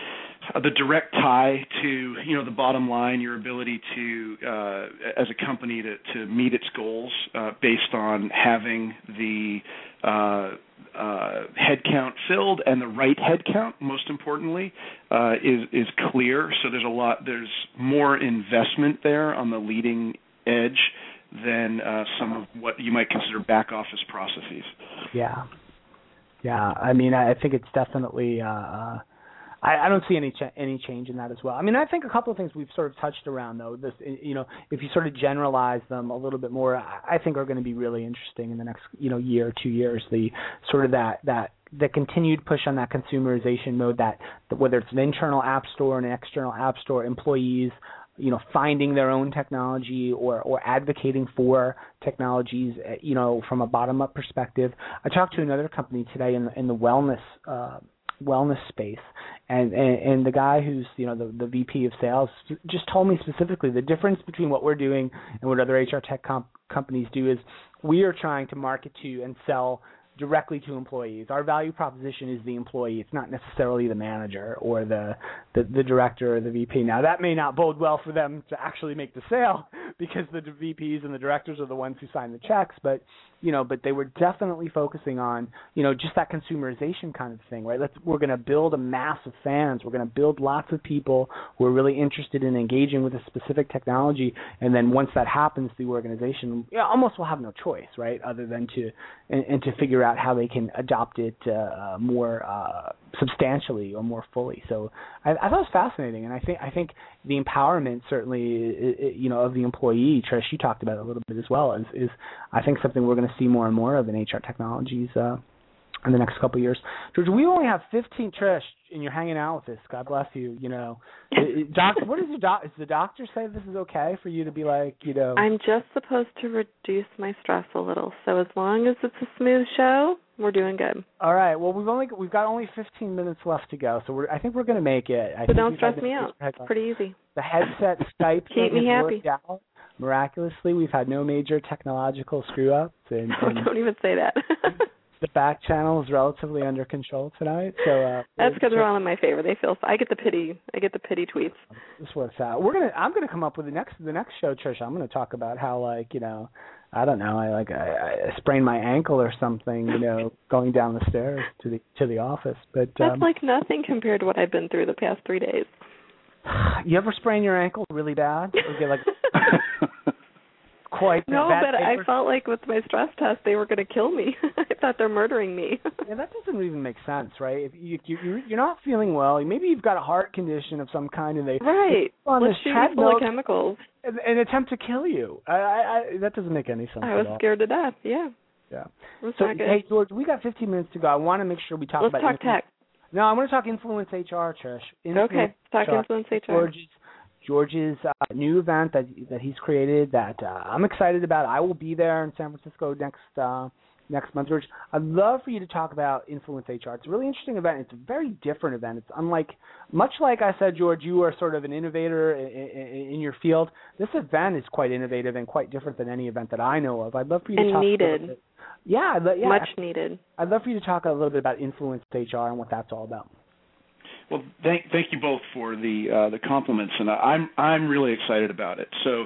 D: the direct tie to you know the bottom line, your ability to uh, as a company to, to meet its goals uh, based on having the uh, uh, headcount filled and the right headcount, most importantly, uh, is is clear. So there's a lot. There's more investment there on the leading edge than uh, some of what you might consider back office processes.
B: Yeah, yeah. I mean, I think it's definitely. Uh, uh, I, I don't see any ch- any change in that as well. I mean, I think a couple of things we've sort of touched around, though. This, you know, if you sort of generalize them a little bit more, I, I think are going to be really interesting in the next, you know, year or two years. The sort of that that the continued push on that consumerization mode. That, that whether it's an internal app store and an external app store, employees, you know, finding their own technology or, or advocating for technologies, you know, from a bottom-up perspective. I talked to another company today in, in the wellness uh, wellness space. And, and and the guy who's, you know, the, the V P of sales just told me specifically the difference between what we're doing and what other H R tech comp- companies do is we are trying to market to and sell directly to employees. Our value proposition is the employee. It's not necessarily the manager or the, the, the director or the V P. Now, that may not bode well for them to actually make the sale because the V Ps and the directors are the ones who sign the checks, but you know, but they were definitely focusing on, you know, just that consumerization kind of thing, right? Let's, we're going to build a mass of fans. We're going to build lots of people who are really interested in engaging with a specific technology, and then once that happens, the organization you know, almost will have no choice, right, other than to and, and to figure out how they can adopt it uh, more uh, substantially or more fully. So I, I thought it was fascinating, and I think I think the empowerment certainly, you know, of the employee, Trish, you talked about it a little bit as well, is, is I think something we're going to see more and more of in H R technologies uh, in the next couple of years. George, we only have fifteen, Trish, and you're hanging out with us. God bless you. You know, doc, what does the doc? Does the doctor say this is okay for you to be like, you know?
C: I'm just supposed to reduce my stress a little, so as long as it's a smooth show, we're doing good.
B: All right. Well, we've only we've got only fifteen minutes left to go, so we're, I think we're going to make it. I
C: so
B: think
C: don't stress me out. It's pretty easy.
B: The headset Skype
C: keep me happy.
B: Out. Miraculously, we've had no major technological screw-ups. And,
C: oh,
B: and
C: don't even say that.
B: the back channel is relatively under control tonight. So uh,
C: that's because they're all in my favor. They feel I get the pity. I get the pity tweets.
B: This works out. We're gonna. I'm gonna come up with the next the next show, Trish. I'm gonna talk about how like you know, I don't know. I like I, I sprained my ankle or something. You know, going down the stairs to the to the office. But
C: that's
B: um,
C: like nothing compared to what I've been through the past three days.
B: You ever sprain your ankle really bad? Or get like quite
C: no,
B: bad
C: but
B: paper?
C: I felt like with my stress test they were going to kill me. I thought they're murdering me.
B: Yeah, that doesn't even make sense, right? If you, you you're not feeling well, maybe you've got a heart condition of some kind, and they
C: right
B: on
C: let's
B: this
C: shoot you full of chemicals
B: and, and attempt to kill you. I, I, I that doesn't make any sense.
C: I was
B: at all.
C: scared to death. Yeah.
B: Yeah.
C: That's
B: So
C: not good.
B: hey, George, we got fifteen minutes to go. I want to make sure we talk
C: let's
B: about.
C: Let's talk tech.
B: No, I want to talk Influence H R, Trish. Influence
C: okay, talk
B: H R.
C: Influence H R.
B: George's George's uh, new event that that he's created that uh, I'm excited about. I will be there in San Francisco next uh, next month, George. I'd love for you to talk about Influence H R. It's a really interesting event. It's a very different event. It's unlike, much like I said, George, you are sort of an innovator in, in, in your field. This event is quite innovative and quite different than any event that I know of. I'd love for you to
C: and
B: talk
C: needed.
B: a little bit. Yeah, yeah,
C: much needed.
B: I'd love for you to talk a little bit about Influence H R and what that's all about.
D: Well, thank thank you both for the uh, the compliments, and I'm I'm really excited about it. So,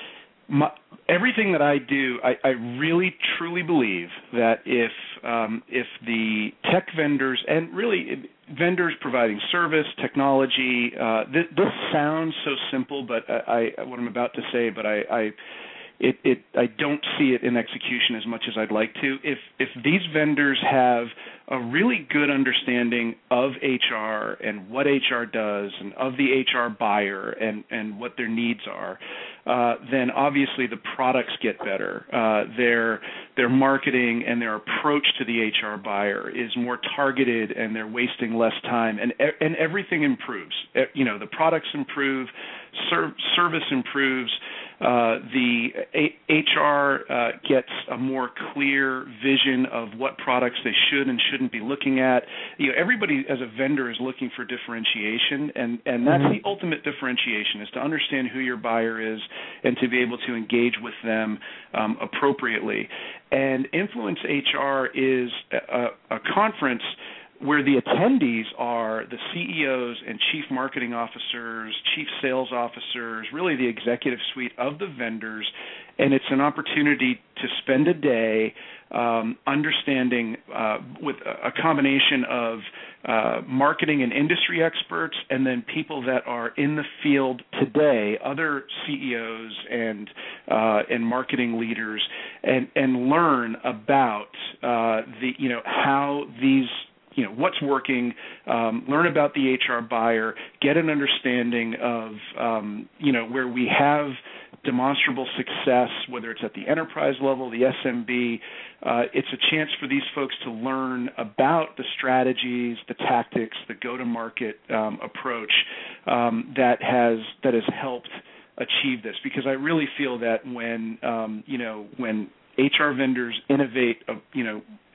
D: my, everything that I do, I, I really truly believe that if um, if the tech vendors and really vendors providing service, technology, uh, this, this sounds so simple, but I, I what I'm about to say, but I. I It, it, I don't see it in execution as much as I'd like to. If if these vendors have a really good understanding of H R and what H R does and of the H R buyer and, and what their needs are, uh, then obviously the products get better. Uh, their their marketing and their approach to the H R buyer is more targeted, and they're wasting less time, and and everything improves. You know, the products improve, ser- service improves. Uh, the A- H R uh, gets a more clear vision of what products they should and shouldn't be looking at. You know, everybody as a vendor is looking for differentiation, and, and that's mm-hmm. the ultimate differentiation, is to understand who your buyer is and to be able to engage with them um, appropriately. And Influence H R is a, a conference where the attendees are the C E Os and chief marketing officers, chief sales officers, really the executive suite of the vendors, and it's an opportunity to spend a day um, understanding uh, with a combination of uh, marketing and industry experts, and then people that are in the field today, other C E Os and uh, and marketing leaders, and and learn about uh, the you know how these you know, what's working, um, learn about the H R buyer, get an understanding of, um, you know, where we have demonstrable success, whether it's at the enterprise level, the S M B. Uh, it's a chance for these folks to learn about the strategies, the tactics, the go-to-market um, approach um, that has that has helped achieve this. Because I really feel that when, um, you know, when H R vendors innovate, uh, you know,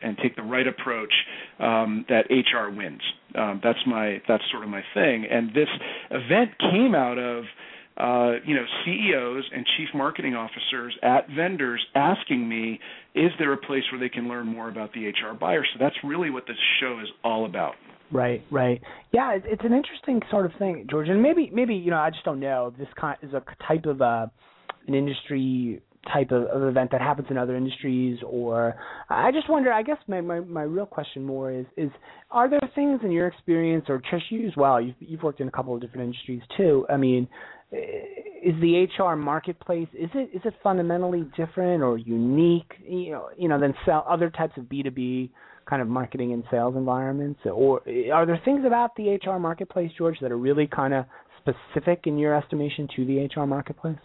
D: and take the right approach, um, that H R wins. Um, that's my that's sort of my thing. And this event came out of uh, you know C E Os and chief marketing officers at vendors asking me, is there a place where they can learn more about the H R buyer? So that's really what this show is all about.
B: Right, right. Yeah, it's an interesting sort of thing, George. And maybe, maybe you know, I just don't know. This kind is a type of uh, an industry type of, of event that happens in other industries, or I just wonder. I guess my, my, my real question more is is are there things in your experience, or Trish, you as well? You've you've worked in a couple of different industries too. I mean, is the H R marketplace is it is it fundamentally different or unique, you know, you know, than sell other types of B two B kind of marketing and sales environments? Or are there things about the H R marketplace, George, that are really kind of specific in your estimation to the H R marketplace?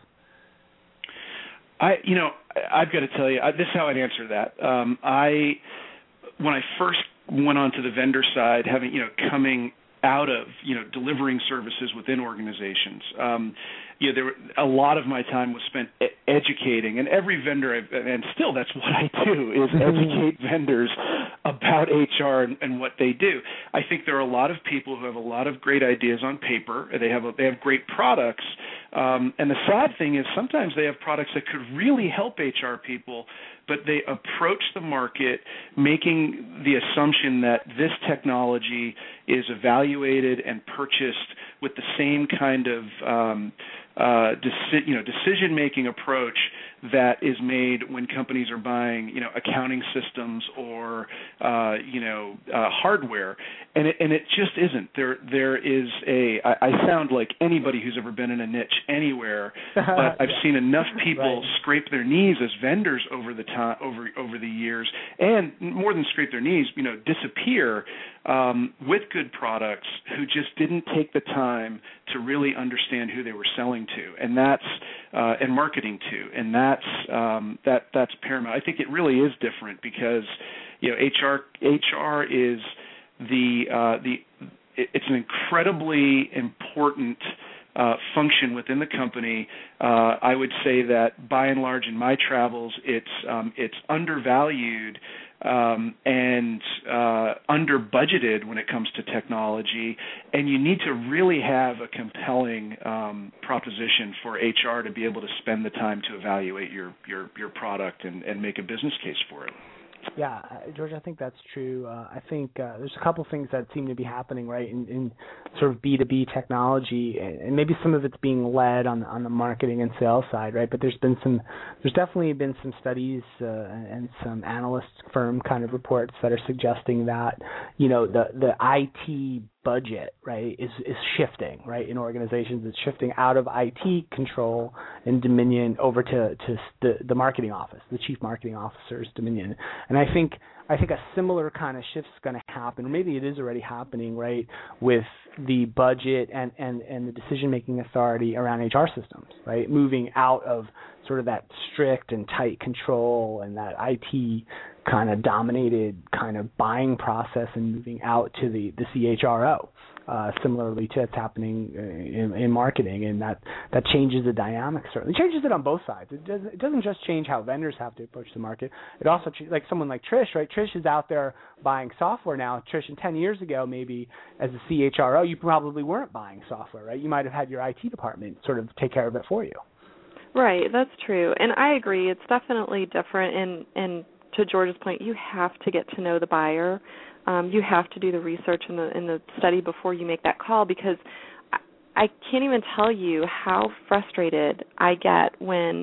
D: I, you know, I've got to tell you, I, this is how I'd answer that. Um, I, when I first went onto the vendor side, having, you know, coming out of, you know, delivering services within organizations, um, you know, there were, a lot of my time was spent e- educating, and every vendor, I've, and still that's what I do, is educate vendors about H R and, and what they do. I think there are a lot of people who have a lot of great ideas on paper. They have a, they have great products, um, and the sad thing is sometimes they have products that could really help H R people, but they approach the market making the assumption that this technology is evaluated and purchased with the same kind of um, uh, deci- you know, decision-making approach that is made when companies are buying, you know, accounting systems or, uh, you know, uh, hardware, and it, and it just isn't. There, there is a. I, I sound like anybody who's ever been in a niche anywhere, but I've seen enough people right. scrape their knees as vendors over the time, over over the years, and more than scrape their knees, you know, disappear um, with good products who just didn't take the time to really understand who they were selling to, and that's uh, and marketing to, and that's um, that that's paramount. I think it really is different because, you know, H R H R is the uh, the it's an incredibly important uh, function within the company. Uh, I would say that by and large in my travels, it's um, it's undervalued um, and uh, under budgeted when it comes to technology, and you need to really have a compelling um, proposition for H R to be able to spend the time to evaluate your your, your product and, and make a business case for it.
B: Yeah, George, I think that's true. Uh, I think uh, there's a couple things that seem to be happening, right, in, in sort of B two B technology, and, and maybe some of it's being led on on the marketing and sales side, right? But there's been some, there's definitely been some studies uh, and some analyst firm kind of reports that are suggesting that, you know, the the I T budget, right, is is shifting, right, in organizations. It's shifting out of I T control and dominion over to, to the, the marketing office, the chief marketing officer's dominion. And I think I think a similar kind of shift's going to happen, or maybe it is already happening, right, with the budget and, and, and the decision-making authority around H R systems, right, moving out of sort of that strict and tight control and that I T kind of dominated kind of buying process and moving out to the, the C H R O. Uh, similarly to what's happening in, in marketing, and that, that changes the dynamic, certainly. It changes it on both sides. It doesn't, it doesn't just change how vendors have to approach the market. It also, like someone like Trish, right? Trish is out there buying software now. Trish, in ten years ago, maybe as a C H R O, you probably weren't buying software, right? You might have had your I T department sort of take care of it for you.
C: Right, that's true. And I agree. It's definitely different. And, and to George's point, you have to get to know the buyer. Um, you have to do the research and the, and the study before you make that call, because I, I can't even tell you how frustrated I get when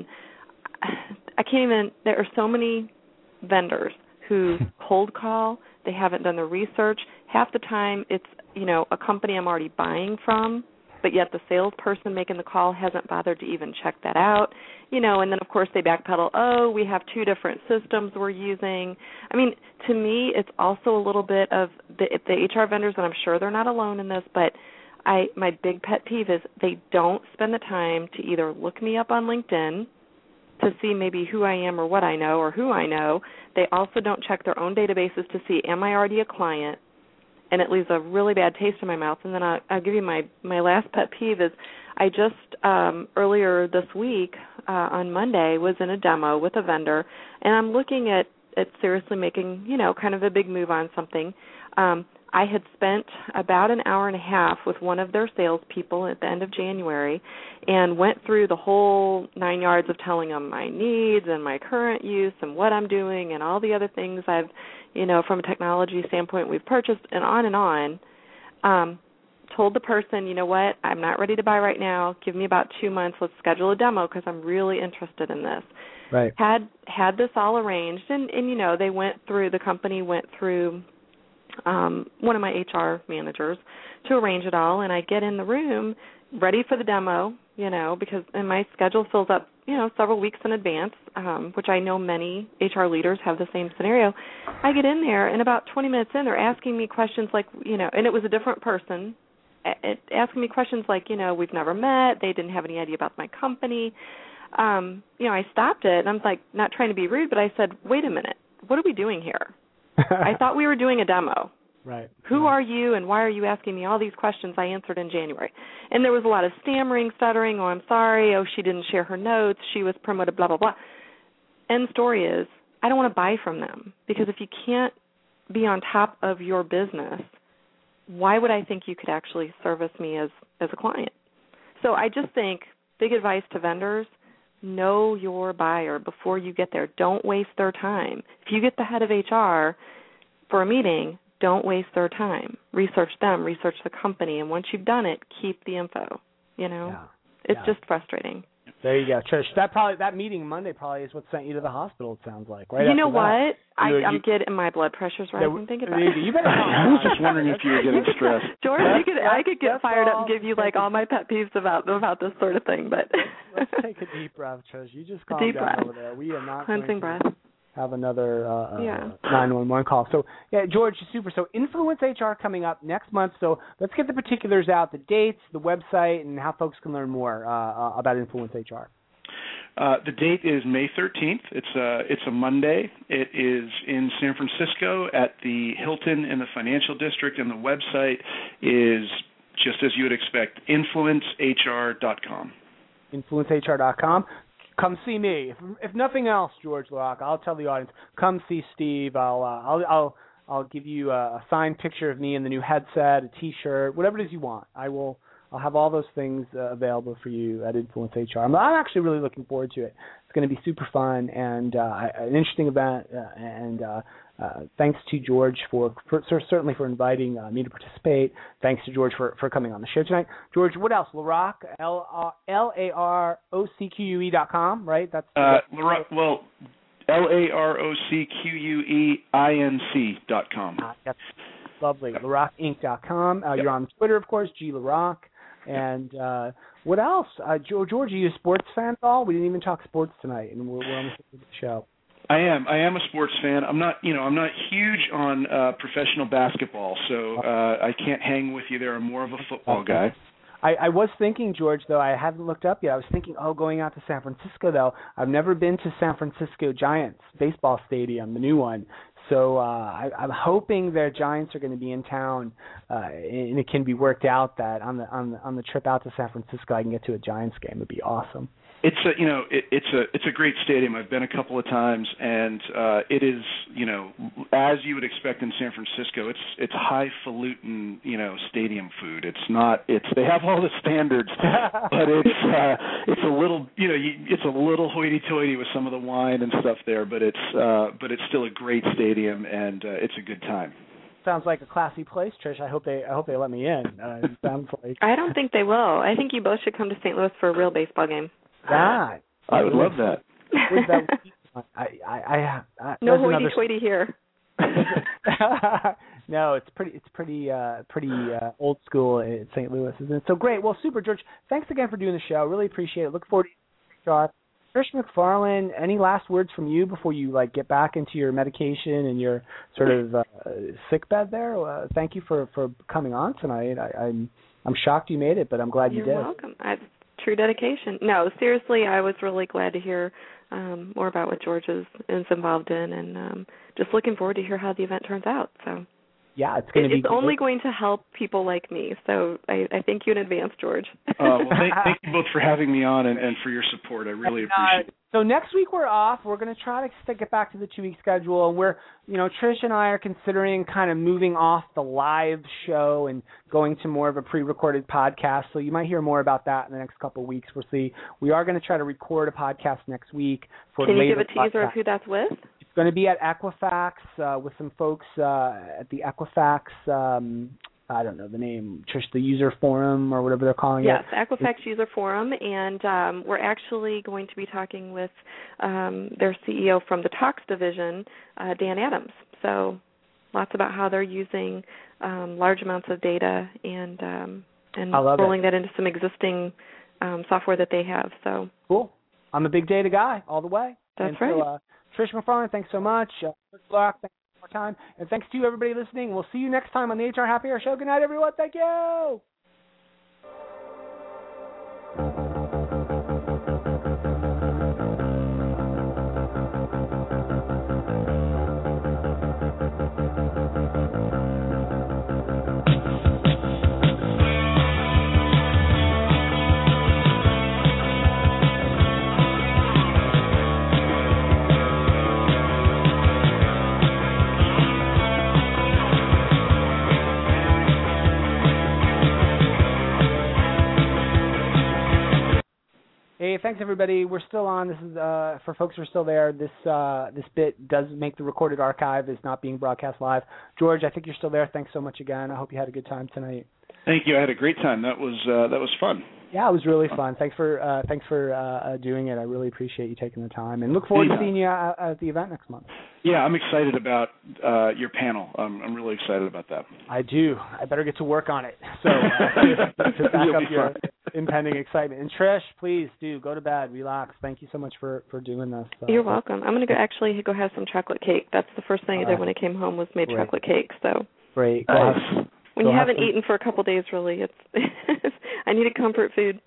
C: I can't even, there are so many vendors who cold call, they haven't done the research. Half the time it's, you know, a company I'm already buying from, but yet the salesperson making the call hasn't bothered to even check that out, you know, and then, of course, they backpedal, oh, we have two different systems we're using. I mean, to me, it's also a little bit of the, the H R vendors, and I'm sure they're not alone in this, but I my big pet peeve is they don't spend the time to either look me up on LinkedIn to see maybe who I am or what I know or who I know. They also don't check their own databases to see, am I already a client? And it leaves a really bad taste in my mouth. And then I'll, I'll give you my, my last pet peeve is I just, um, earlier this week uh, on Monday, was in a demo with a vendor, and I'm looking at, at seriously making, you know, kind of a big move on something. Um, I had spent about an hour and a half with one of their salespeople at the end of January and went through the whole nine yards of telling them my needs and my current use and what I'm doing and all the other things I've, you know, from a technology standpoint we've purchased and on and on. Um, told the person, you know what, I'm not ready to buy right now. Give me about two months. Let's schedule a demo because I'm really interested in this.
B: Right.
C: Had had this all arranged, and, and, you know, they went through, the company went through um, one of my H R managers to arrange it all, and I get in the room ready for the demo, you know, because and my schedule fills up, you know, several weeks in advance, um, which I know many H R leaders have the same scenario. I get in there, and about twenty minutes in, they're asking me questions like, you know, and it was a different person, asking me questions like, you know, we've never met, they didn't have any idea about my company. Um, you know, I stopped it, and I'm like, not trying to be rude, but I said, wait a minute, what are we doing here? I thought we were doing a demo.
B: Right.
C: Who
B: right.
C: are you, and why are you asking me all these questions I answered in January? And there was a lot of stammering, stuttering, oh, I'm sorry, oh, she didn't share her notes, she was promoted, blah, blah, blah. End story is, I don't want to buy from them, because if you can't be on top of your business, why would I think you could actually service me as, as a client? So I just think, big advice to vendors, know your buyer before you get there. Don't waste their time. If you get the head of H R for a meeting, don't waste their time. Research them, research the company, and once you've done it, keep the info. You know,
B: yeah.
C: it's
B: yeah.
C: just frustrating.
B: There you go, Trish. That probably that meeting Monday probably is what sent you to the hospital. It sounds like, right?
C: You know
B: after
C: what?
B: That.
C: I,
B: You,
C: I'm
B: you,
C: getting my blood pressure's rising. Think about
B: you,
C: it.
B: You better.
D: I was just wondering if you were getting stressed.
C: George, you could, I could get
B: That's
C: fired
B: all.
C: up and give you like all my pet peeves about about this sort of thing, but
B: let's take a deep breath, Trish. You just calm
C: deep
B: down
C: breath.
B: over there. We are not
C: cleansing
B: going to
C: breath.
B: have another uh,
C: yeah.
B: nine one one call. So, yeah, George, super. So, Influence H R coming up next month. So, let's get the particulars out, the dates, the website, and how folks can learn more uh, about Influence H R.
D: Uh, the date is May thirteenth. It's a, it's a Monday. It is in San Francisco at the Hilton in the Financial District, and the website is just as you would expect, influence H R dot com.
B: influence H R dot com. Come see me. If, if nothing else, George LaRocque, I'll tell the audience, come see Steve. I'll uh, I'll I'll I'll give you a, a signed picture of me in the new headset, a T-shirt, whatever it is you want. I will. I'll have all those things uh, available for you at Influence H R. I'm, I'm actually really looking forward to it. It's going to be super fun and uh, an interesting event. Uh, and uh, uh, thanks to George for, for certainly for inviting uh, me to participate. Thanks to George for, for coming on the show tonight. George, what else? LaRocque, L A R O C Q U E dot com, right? That's
D: uh, LaRocque, well, L A R O C Q U E I N C dot com.
B: Uh, that's lovely. LaRocque Inc dot com. Uh,
D: yep.
B: You're on Twitter, of course, G LaRocque. And uh, what else? Uh, George, are you a sports fan at all? We didn't even talk sports tonight, and we're, we're on the show.
D: I am. I am a sports fan. I'm not, you know, I'm not huge on uh, professional basketball, so uh, I can't hang with you there. I'm more of a football guy.
B: I, I was thinking, George, though, I haven't looked up yet. I was thinking, oh, going out to San Francisco, though. I've never been to San Francisco Giants baseball stadium, the new one. So uh, I, I'm hoping their Giants are going to be in town, uh, and it can be worked out that on the on the on the trip out to San Francisco, I can get to a Giants game. It'd be awesome.
D: It's a you know it, it's a it's a great stadium. I've been a couple of times, and uh, it is you know as you would expect in San Francisco. It's it's highfalutin you know stadium food. It's not it's they have all the standards, but it's uh, it's a little you know you, it's a little hoity-toity with some of the wine and stuff there. But it's uh, but it's still a great stadium, and uh, it's a good time.
B: Sounds like a classy place, Trish. I hope they I hope they let me in. Uh, it sounds like
C: I don't think they will. I think you both should come to Saint Louis for a real baseball game.
B: that.
D: I would love that.
B: that I, I, I, I,
C: no
B: another...
C: hoity-toity here.
B: No, it's pretty. It's pretty. Uh, pretty uh, old school in Saint Louis, isn't it? So great. Well, super, George. Thanks again for doing the show. Really appreciate it. Look forward to your Trish McFarlane. Any last words from you before you like get back into your medication and your sort of uh, sick bed there? Uh, thank you for, for coming on tonight. I, I'm I'm shocked you made it, but I'm glad you
C: You're
B: did.
C: You're welcome. I, true dedication. No, seriously, I was really glad to hear um, more about what George is, is involved in, and um, just looking forward to hear how the event turns out. So.
B: Yeah, it's going to be.
C: It's only going to help people like me. So I, I thank you in advance, George.
D: uh, well, thank, thank you both for having me on and, and for your support. I really
B: and,
D: appreciate
B: uh,
D: it.
B: So next week we're off. We're going to try to get back to the two-week schedule, and we're, you know, Trish and I are considering kind of moving off the live show and going to more of a pre-recorded podcast. So you might hear more about that in the next couple of weeks. We'll see. We are going to try to record a podcast next week for
C: Can
B: later
C: you give a teaser
B: podcast.
C: of who that's with?
B: It's going to be at Equifax uh, with some folks uh, at the Equifax. Um, I don't know the name, Trish, the user forum or whatever they're calling
C: yes,
B: it.
C: Yes, Equifax User Forum, and um, we're actually going to be talking with um, their C E O from the Talks division, uh, Dan Adams. So lots about how they're using um, large amounts of data and um, and rolling
B: it.
C: that into some existing um, software that they have. So
B: cool. I'm a big data guy all the way.
C: That's
B: and
C: right.
B: So, uh, Trish McFarland, thanks so much. Uh, Chris Block, thanks for your time. And thanks to you, everybody listening. We'll see you next time on the H R Happy Hour Show. Good night, everyone. Thank you. Hey, thanks everybody. We're still on. This is uh, for folks who are still there. This uh, this bit does make the recorded archive. Is not being broadcast live. George, I think you're still there. Thanks so much again. I hope you had a good time tonight.
D: Thank you. I had a great time. That was uh, that was fun.
B: Yeah, it was really fun. Thanks for uh, thanks for uh, doing it. I really appreciate you taking the time, and look forward
D: yeah.
B: to seeing you at, at the event next month.
D: Yeah, I'm excited about uh, your panel. Um, I'm really excited about that.
B: I do. I better get to work on it. So uh, to, to back up your impending excitement. And Trish, please do go to bed, relax. Thank you so much for, for doing this. Uh,
C: You're welcome. I'm going to go actually go have some chocolate cake. That's the first thing I did when I came home was made
B: great.
C: chocolate cake. So
B: great.
D: Nice.
B: Have,
C: when you haven't
B: some...
C: eaten for a couple of days, really, it's I needed comfort food.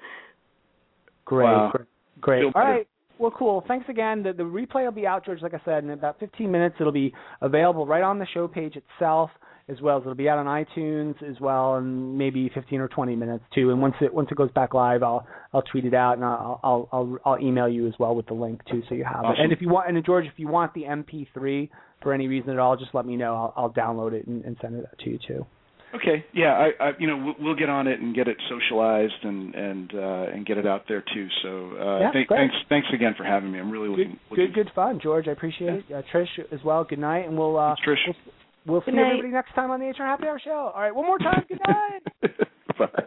B: Great,
D: wow.
B: great, great. All right. Well, cool. Thanks again. The, the replay will be out, George, like I said, in about fifteen minutes. It'll be available right on the show page itself, as well as it'll be out on iTunes as well, and maybe fifteen or twenty minutes too. And once it once it goes back live, I'll I'll tweet it out and I'll I'll I'll, I'll email you as well with the link too, so you have
D: awesome.
B: it. And if you want, and George, if you want the M P three for any reason at all, just let me know. I'll I'll download it and, and send it to you too.
D: Okay, yeah, I, I, you know, we'll, we'll get on it and get it socialized and and uh, and get it out there too. So, uh,
B: yeah,
D: th- thanks, thanks again for having me. I'm really looking.
B: Good,
D: looking
B: good, good fun, George. I appreciate
D: yeah.
B: it. Uh, Trish as well. Good night, and we'll uh,
D: Trish.
B: we'll, we'll see
C: night.
B: everybody next time on the H R Happy Hour Show. All right, one more time. Good night.
D: Bye.